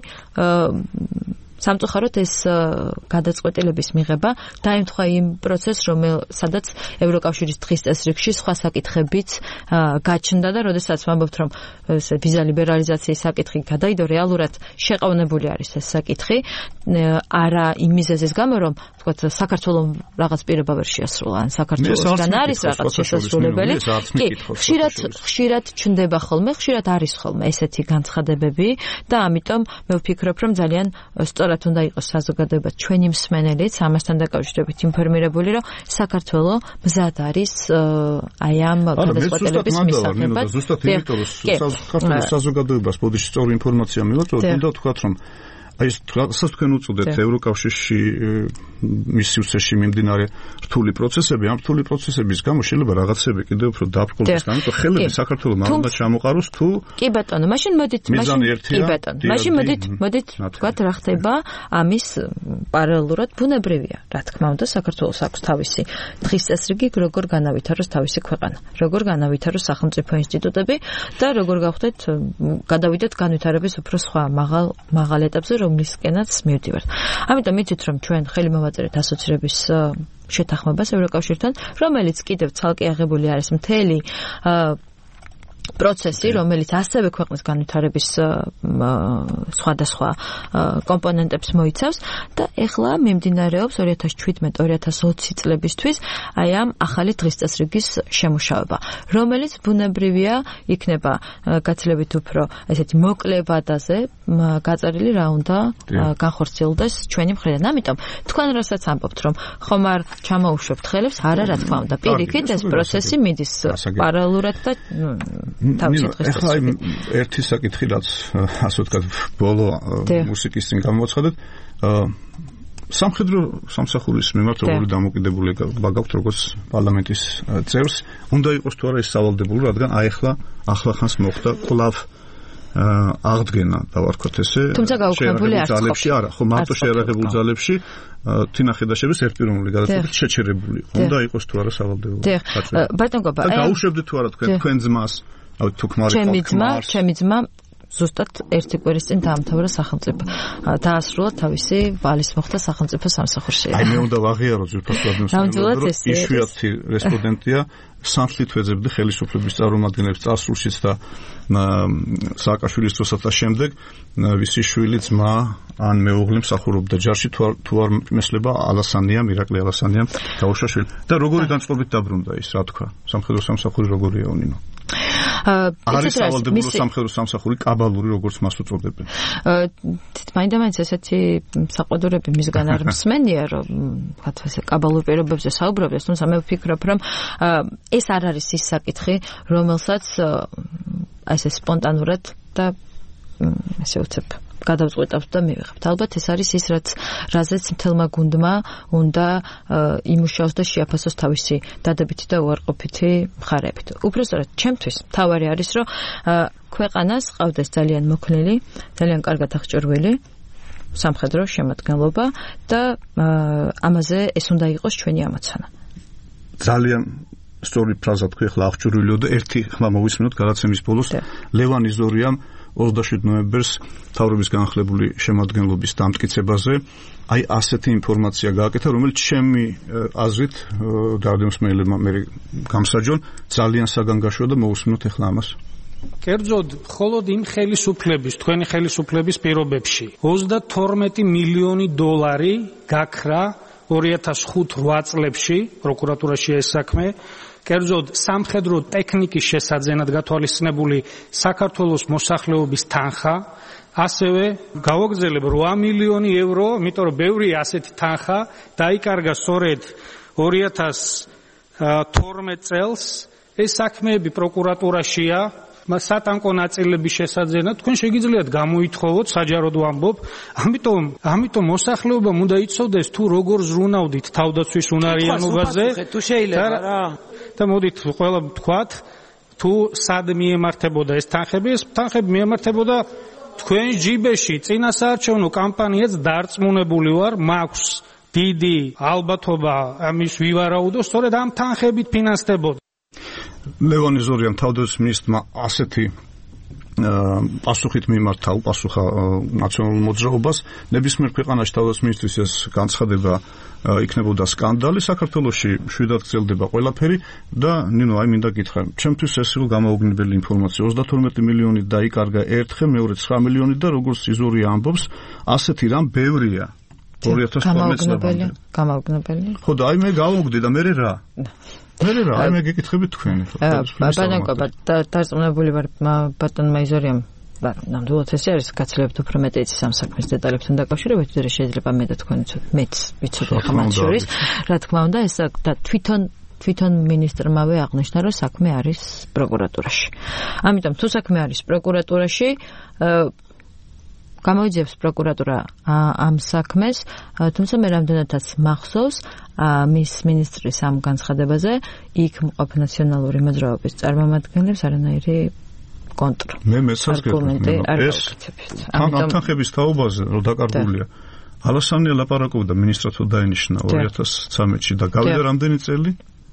სამწუხაროდ ეს გადაწყვეტილების მიღება დაემთხვა იმ პროცესს, რომელსაც ევროკავშირის დღის წესრიგში სხვა საკითხებიც გაჩნდა და როდესაც ვამბობთ, რომ ვიზა ლიბერალიზაციის საკითხი გადაიდო, რეალურად შეყოვნებული არის ეს საკითხი, არა იმ მიზეზის გამო, რომ თქვათ საქართველოს რაღაც პირობა ვერ შეასრულა, ან საქართველოსგან არის რაღაც შესასრულებელი. კი, ხშირად ხშირად ჩნდება ხოლმე, ხშირად არის ხოლმე ესეთი განცხადებები და ამიტომ მე ვფიქრობ, რომ ძალიან სწორად უნდა იყოს საზოგადოება ჩვენი მსმენელიც ამასთან დაკავშირებით ინფორმირებული, რომ საქართველოს მზად არის აი ამ გადაწყვეტილების მისაღებად. ზუსტად იმიტომ, რომ საქართველოს საზოგადოებას ბოდიში სწორი ინფორმაცია მივაწვევთ, უნდა ვთქვათ, რომ აი ეს რასაც თქვენ უწოდეთ ევროკავშირში მის სივრცეში მიმდინარე რთული პროცესები, ამ რთული პროცესების გამო შეიძლება რაღაცები კიდევ უფრო დაბრკოლდეს, ამიტომ ხელები საქართველოს მართლა ჩამოყაროს თუ კი ბატონო, მაშინ მოდით, მაშინ კი ბატონო, მაშინ მოდით, მოდით ვთქვათ რა ხდება ამის პარალელურად ბუნებრივია. რა თქმა უნდა, საქართველოს აქვს თავისი დღის წესრიგი, როგორ განავითაროს თავისი ქვეყანა, როგორ განავითაროს სახელმწიფო ინსტიტუტები და როგორ გავხდეთ, გადავიდეთ განვითარების უფრო სხვა მაღალ მაღალ ეტაპზე, რომლისკენაც მივდივართ. ამიტომ იცით, რომ ჩვენ ხელი მოვაწერეთ ასოცირების შეთანხმებას ევროკავშირთან, რომელიც კიდევ ცალკე აღებული არის მთელი პროცესი, რომელიც ასევე ქვეყნის განვითარების სხვადასხვა კომპონენტებს მოიცავს და ეხლა მიმდინარეობს ორი ათას შვიდმეტ ორი ათას ოცი წლებისთვის აი ამ ახალი დღის წესრიგის შემუშავება, რომელიც ბუნებრივია იქნება გაცილებით უფრო ესეთი მოკლე ვადაზე გაწერილი, რა უნდა განხორციელდეს ჩვენი მხრიდან. ამიტომ თქვენ რასაც ამბობთ, რომ ხომ არ ჩამოუშვებთ ხელებს, არა, რა თქმა უნდა, პირიქით ეს პროცესი მიდის პარალელურად და ეხლა ერთი საკითხი, რაც ასე ვთქვათ, ბოლო მუსიკის წინ გამოვაცხადეთ, სამხედრო სამსახურის მიმართ როგორი დამოკიდებულება გაქვთ როგორც პარლამენტის წევრს, უნდა იყოს თუ არა ეს სავალდებულო, რადგან აი ახლა ახლახანს მოხდა კვლავ აღდგენა დავარქვათ ესე. თუმცა გაუქმებული არ ძალებში არა, ხო მარტო შეერაღებულ ძალებში თინახედაშების ერთპიროვნული გადაწყვეტილებით შეჩერებული. უნდა იყოს თუ არა სავალდებულო. ბატონ გობა, და გაუშვებდით თუ არა თქვენ თქვენ ძმას, ავი თუ ქმარი ხო. ჩემი ძმა, ჩემი ძმა ზუსტად ერთი კვირის წინ დაამთავრა სახელმწიფო. დაასრულა თავისი ვალის მოხდა სახელმწიფო სამსახურში. აი მე უნდა ვაღიარო ძირფასად მოსწავლეებს, რომ იშვიათი რესპონდენტია სამთლით ვეძებდი ხელისუფლების წარმომადგენლებს წარსულშიც და სააკაშვილის დროსაც და შემდეგ ვისი შვილი ძმა ან მეუღლე მსახურობდა ჯარში თუ არ მესლება ალასანია მირაკლი ალასანია გაუშაშვილი და როგორი განწყობით დაბრუნდა ის რა თქვა სამხედრო სამსახური როგორია უნინო არის სავალდებულო სამხედრო სამსახური კაბალური როგორც მას უწოდებენ მაინდა-მაინც ესეთი საყდურები მისგან არ მსმენია რომ ვთქვათ ესე კაბალურ პირობებზე საუბრობდეს თუმცა მე ვფიქრობ რომ ეს არ არის ის საკითხი რომელსაც ესე სპონტანურად და ესე უცებ გადავწყვეტავთ და მივიღებთ. ალბათ ეს არის ის რაც რაზეც მთელმა გუნდმა უნდა იმუშაოს და შეაფასოს თავისი დადებითი და უარყოფითი მხარეებით. უბრალოდ ჩემთვის თავარი არის რომ ქვეყანას ყავდეს ძალიან მოქნილი, ძალიან კარგად აღჭურვილი სამხედრო შემადგენლობა და ამაზე ეს უნდა იყოს ჩვენი ამოცანა. ძალიან სწორი ფრაზა თქვი ახლა აღჭურვილიო და ერთი ხმა მოვისმინოთ გადაცემის ბოლოს ლევან იზორიამ ოცდაშვიდ ნოემბერს მთავრობის განახლებული შემადგენლობის დამტკიცებაზე აი ასეთი ინფორმაცია გააკეთა რომელიც ჩემი აზრით და რადიომსმენელებმა მე გამსაჯონ ძალიან საგანგაშოა და მოვისმინოთ ახლა ამას კერძოდ მხოლოდ იმ ხელისუფლების თქვენი ხელისუფლების პირობებში ოცდათორმეტი მილიონი დოლარი გაქრა ორი ათას ხუთ რვა წლებში პროკურატურაში ეს საქმე კერძოდ სამხედრო ტექნიკის შესაძენად გათვალისწინებული საქართველოს მოსახლეობის თანხა ასევე გავაგრძელებ რვა მილიონი ევრო, იმიტომ რომ ბევრი ასეთი თანხა დაიკარგა სწორედ ორი ათას თორმეტ წელს ეს საქმეები პროკურატურაშია სატანკო ნაწილების შესაძენად თქვენ შეგიძლიათ გამოითხოვოთ საჯაროდ ვამბობ ამიტომ ამიტომ მოსახლეობამ უნდა იცოდეს თუ როგორ ზრუნავდით თავდაცვის უნარიანობაზე თუ შეიძლება რა და მოდით ყველა ვთქვათ თუ სად მიემართებოდა ეს თანხები ეს თანხები მიემართებოდა თქვენ ჯიბეში წინასაარჩევნო კამპანიაც დარწმუნებული ვარ მაქვს დიდი ალბათობა ამის ვივარაუდო სწორედ ამ თანხებით ფინანსდებოდა ლევან იზორიამ თავდაცვის მინისტრმა ასეთი პასუხით მიმართა უპასუხა ნაციონალურ მოძრაობას ნებისმიერ ქვეყანაში თავდაცვის მინისტრის ეს განცხადება იქნებოდა სკანდალი საქართველოში შვიდად გრძელდება ყველაფერი და ნინო აი მინდა გითხრა ჩემთვის ეს იყო გამაოგნებელი ინფორმაცია ოცდათორმეტი მილიონი დაიკარგა ერთხელ მეორე ცხრა მილიონი და როგორც იზორია ამბობს ასეთი რამ ბევრია ორი ათას თორმეტ წლამდე გამაოგნებელი ხო და აი მე გავუგდი და მე რა მე რა აი მე გეკითხებით თქვენ ბატონო დარწმუნებული ვარ ბატონმა იზორიამ ნამდვილად ეს არის გაცილებით უფრო მეტი იცის ამ საქმის დეტალებთან დაკავშირებით ვიდრე შეიძლება მე და თქვენ მეც ვიცოდე ხმად შორის რა თქმა უნდა ეს და თვითონ თვითონ მინისტრმავე აღნიშნა რომ საქმე არის პროკურატურაში ამიტომ თუ საქმე არის პროკურატურაში გამოიძიებს პროკურატურა ამ საქმეს, თუმცა მე რამდენადაც მახსოვს მის მინისტრის ამ განცხადებაზე იქ მყოფ ნაციონალური მოძრაობის წარმომადგენლებს არანაირი კონტრ. მე მეცას გეტყვი ეს ამ თანხების თაობაზე რომ დაკარგულია. ალასანია ლაპარაკობდა მინისტრად თუ დაინიშნა ორი ათას ცხრამეტში და გავიდა რამდენი წელი?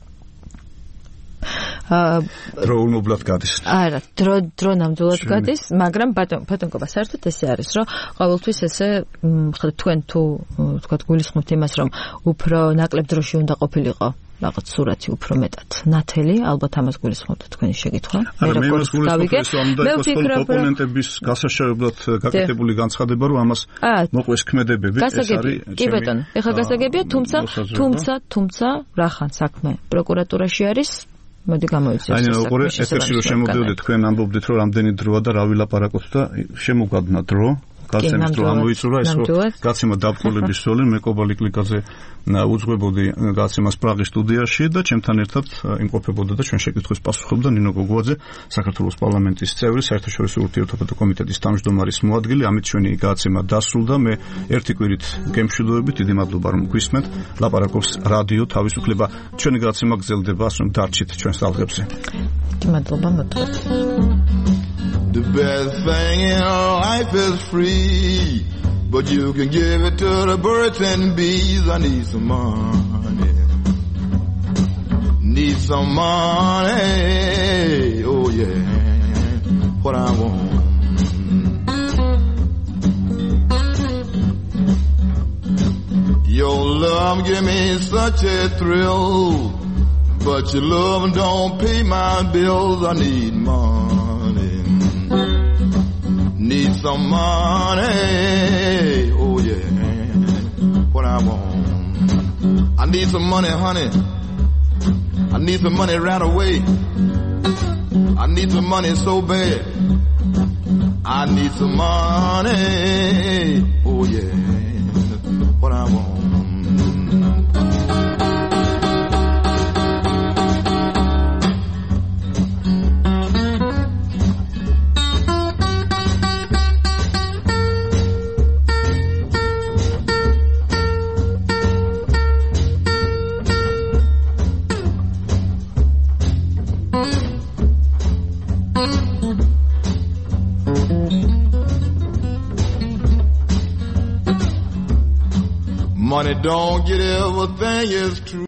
დრო უნებლად გადის. არა, დრო დრო ნამდვილად გადის, მაგრამ ბატონკობა საერთოდ ესე არის, რომ ყოველთვის ესე თქვენ თუ თქვათ გულისხმობთ იმას, რომ უფრო ნაკლებ დროში უნდა ყოფილიყო რაღაც სურათი უფრო მეტად ნათელი, ალბათ ამას გულისხმობთ თქვენი შეკითხვა. მე როგორც გავიგე, მე ვფიქრობ, რომ ოპონენტების გასაშევებლად გაკეთებული განცხადება, რომ ამას მოყვეს ქმედებები, ეს არის. კი ბატონო, ეხლა გასაგებია, თუმცა თუმცა თუმცა რახან საქმე პროკურატურაში არის მოდი გამოიწევს. აი, როგორ ეთერში რომ შემოვიდეთ, თქვენ ამბობდით, რომ რამდენი დროა და რა ვილაპარაკოთ და შემოგადნა დრო. გაცემის დრო ამოიწურა ეს რომ გაცემა დაბრკოლების სოლი მე კობალი კლიკაზე უძღვებოდი გაცემას პრაღის სტუდიაში და ჩემთან ერთად იმყოფებოდა და ჩვენ შეკითხვის პასუხობდა ნინო გოგუაძე საქართველოს პარლამენტის წევრი საერთაშორისო ურთიერთობათა კომიტეტის თავმჯდომარის მოადგილე ამით ჩვენი გაცემა დასრულდა მე ერთი კვირით გემშვიდობებით დიდი მადლობა რომ გვისმენთ ლაპარაკობს რადიო თავისუფლება ჩვენი გაცემა გრძელდება ასე რომ დარჩით ჩვენს ტალღებზე დიდი მადლობა მოწვევით The best thing in life is free, but you can give it to the birds and bees. I need some money. Need some money. Oh yeah, what I want. Your love give me such a thrill, but your love don't pay my bills. I need money. Need some money. Oh yeah, what I want. I need some money, honey. I need some money right away. I need some money so bad. I need some money. Oh yeah, what I want. Money don't get everything is true.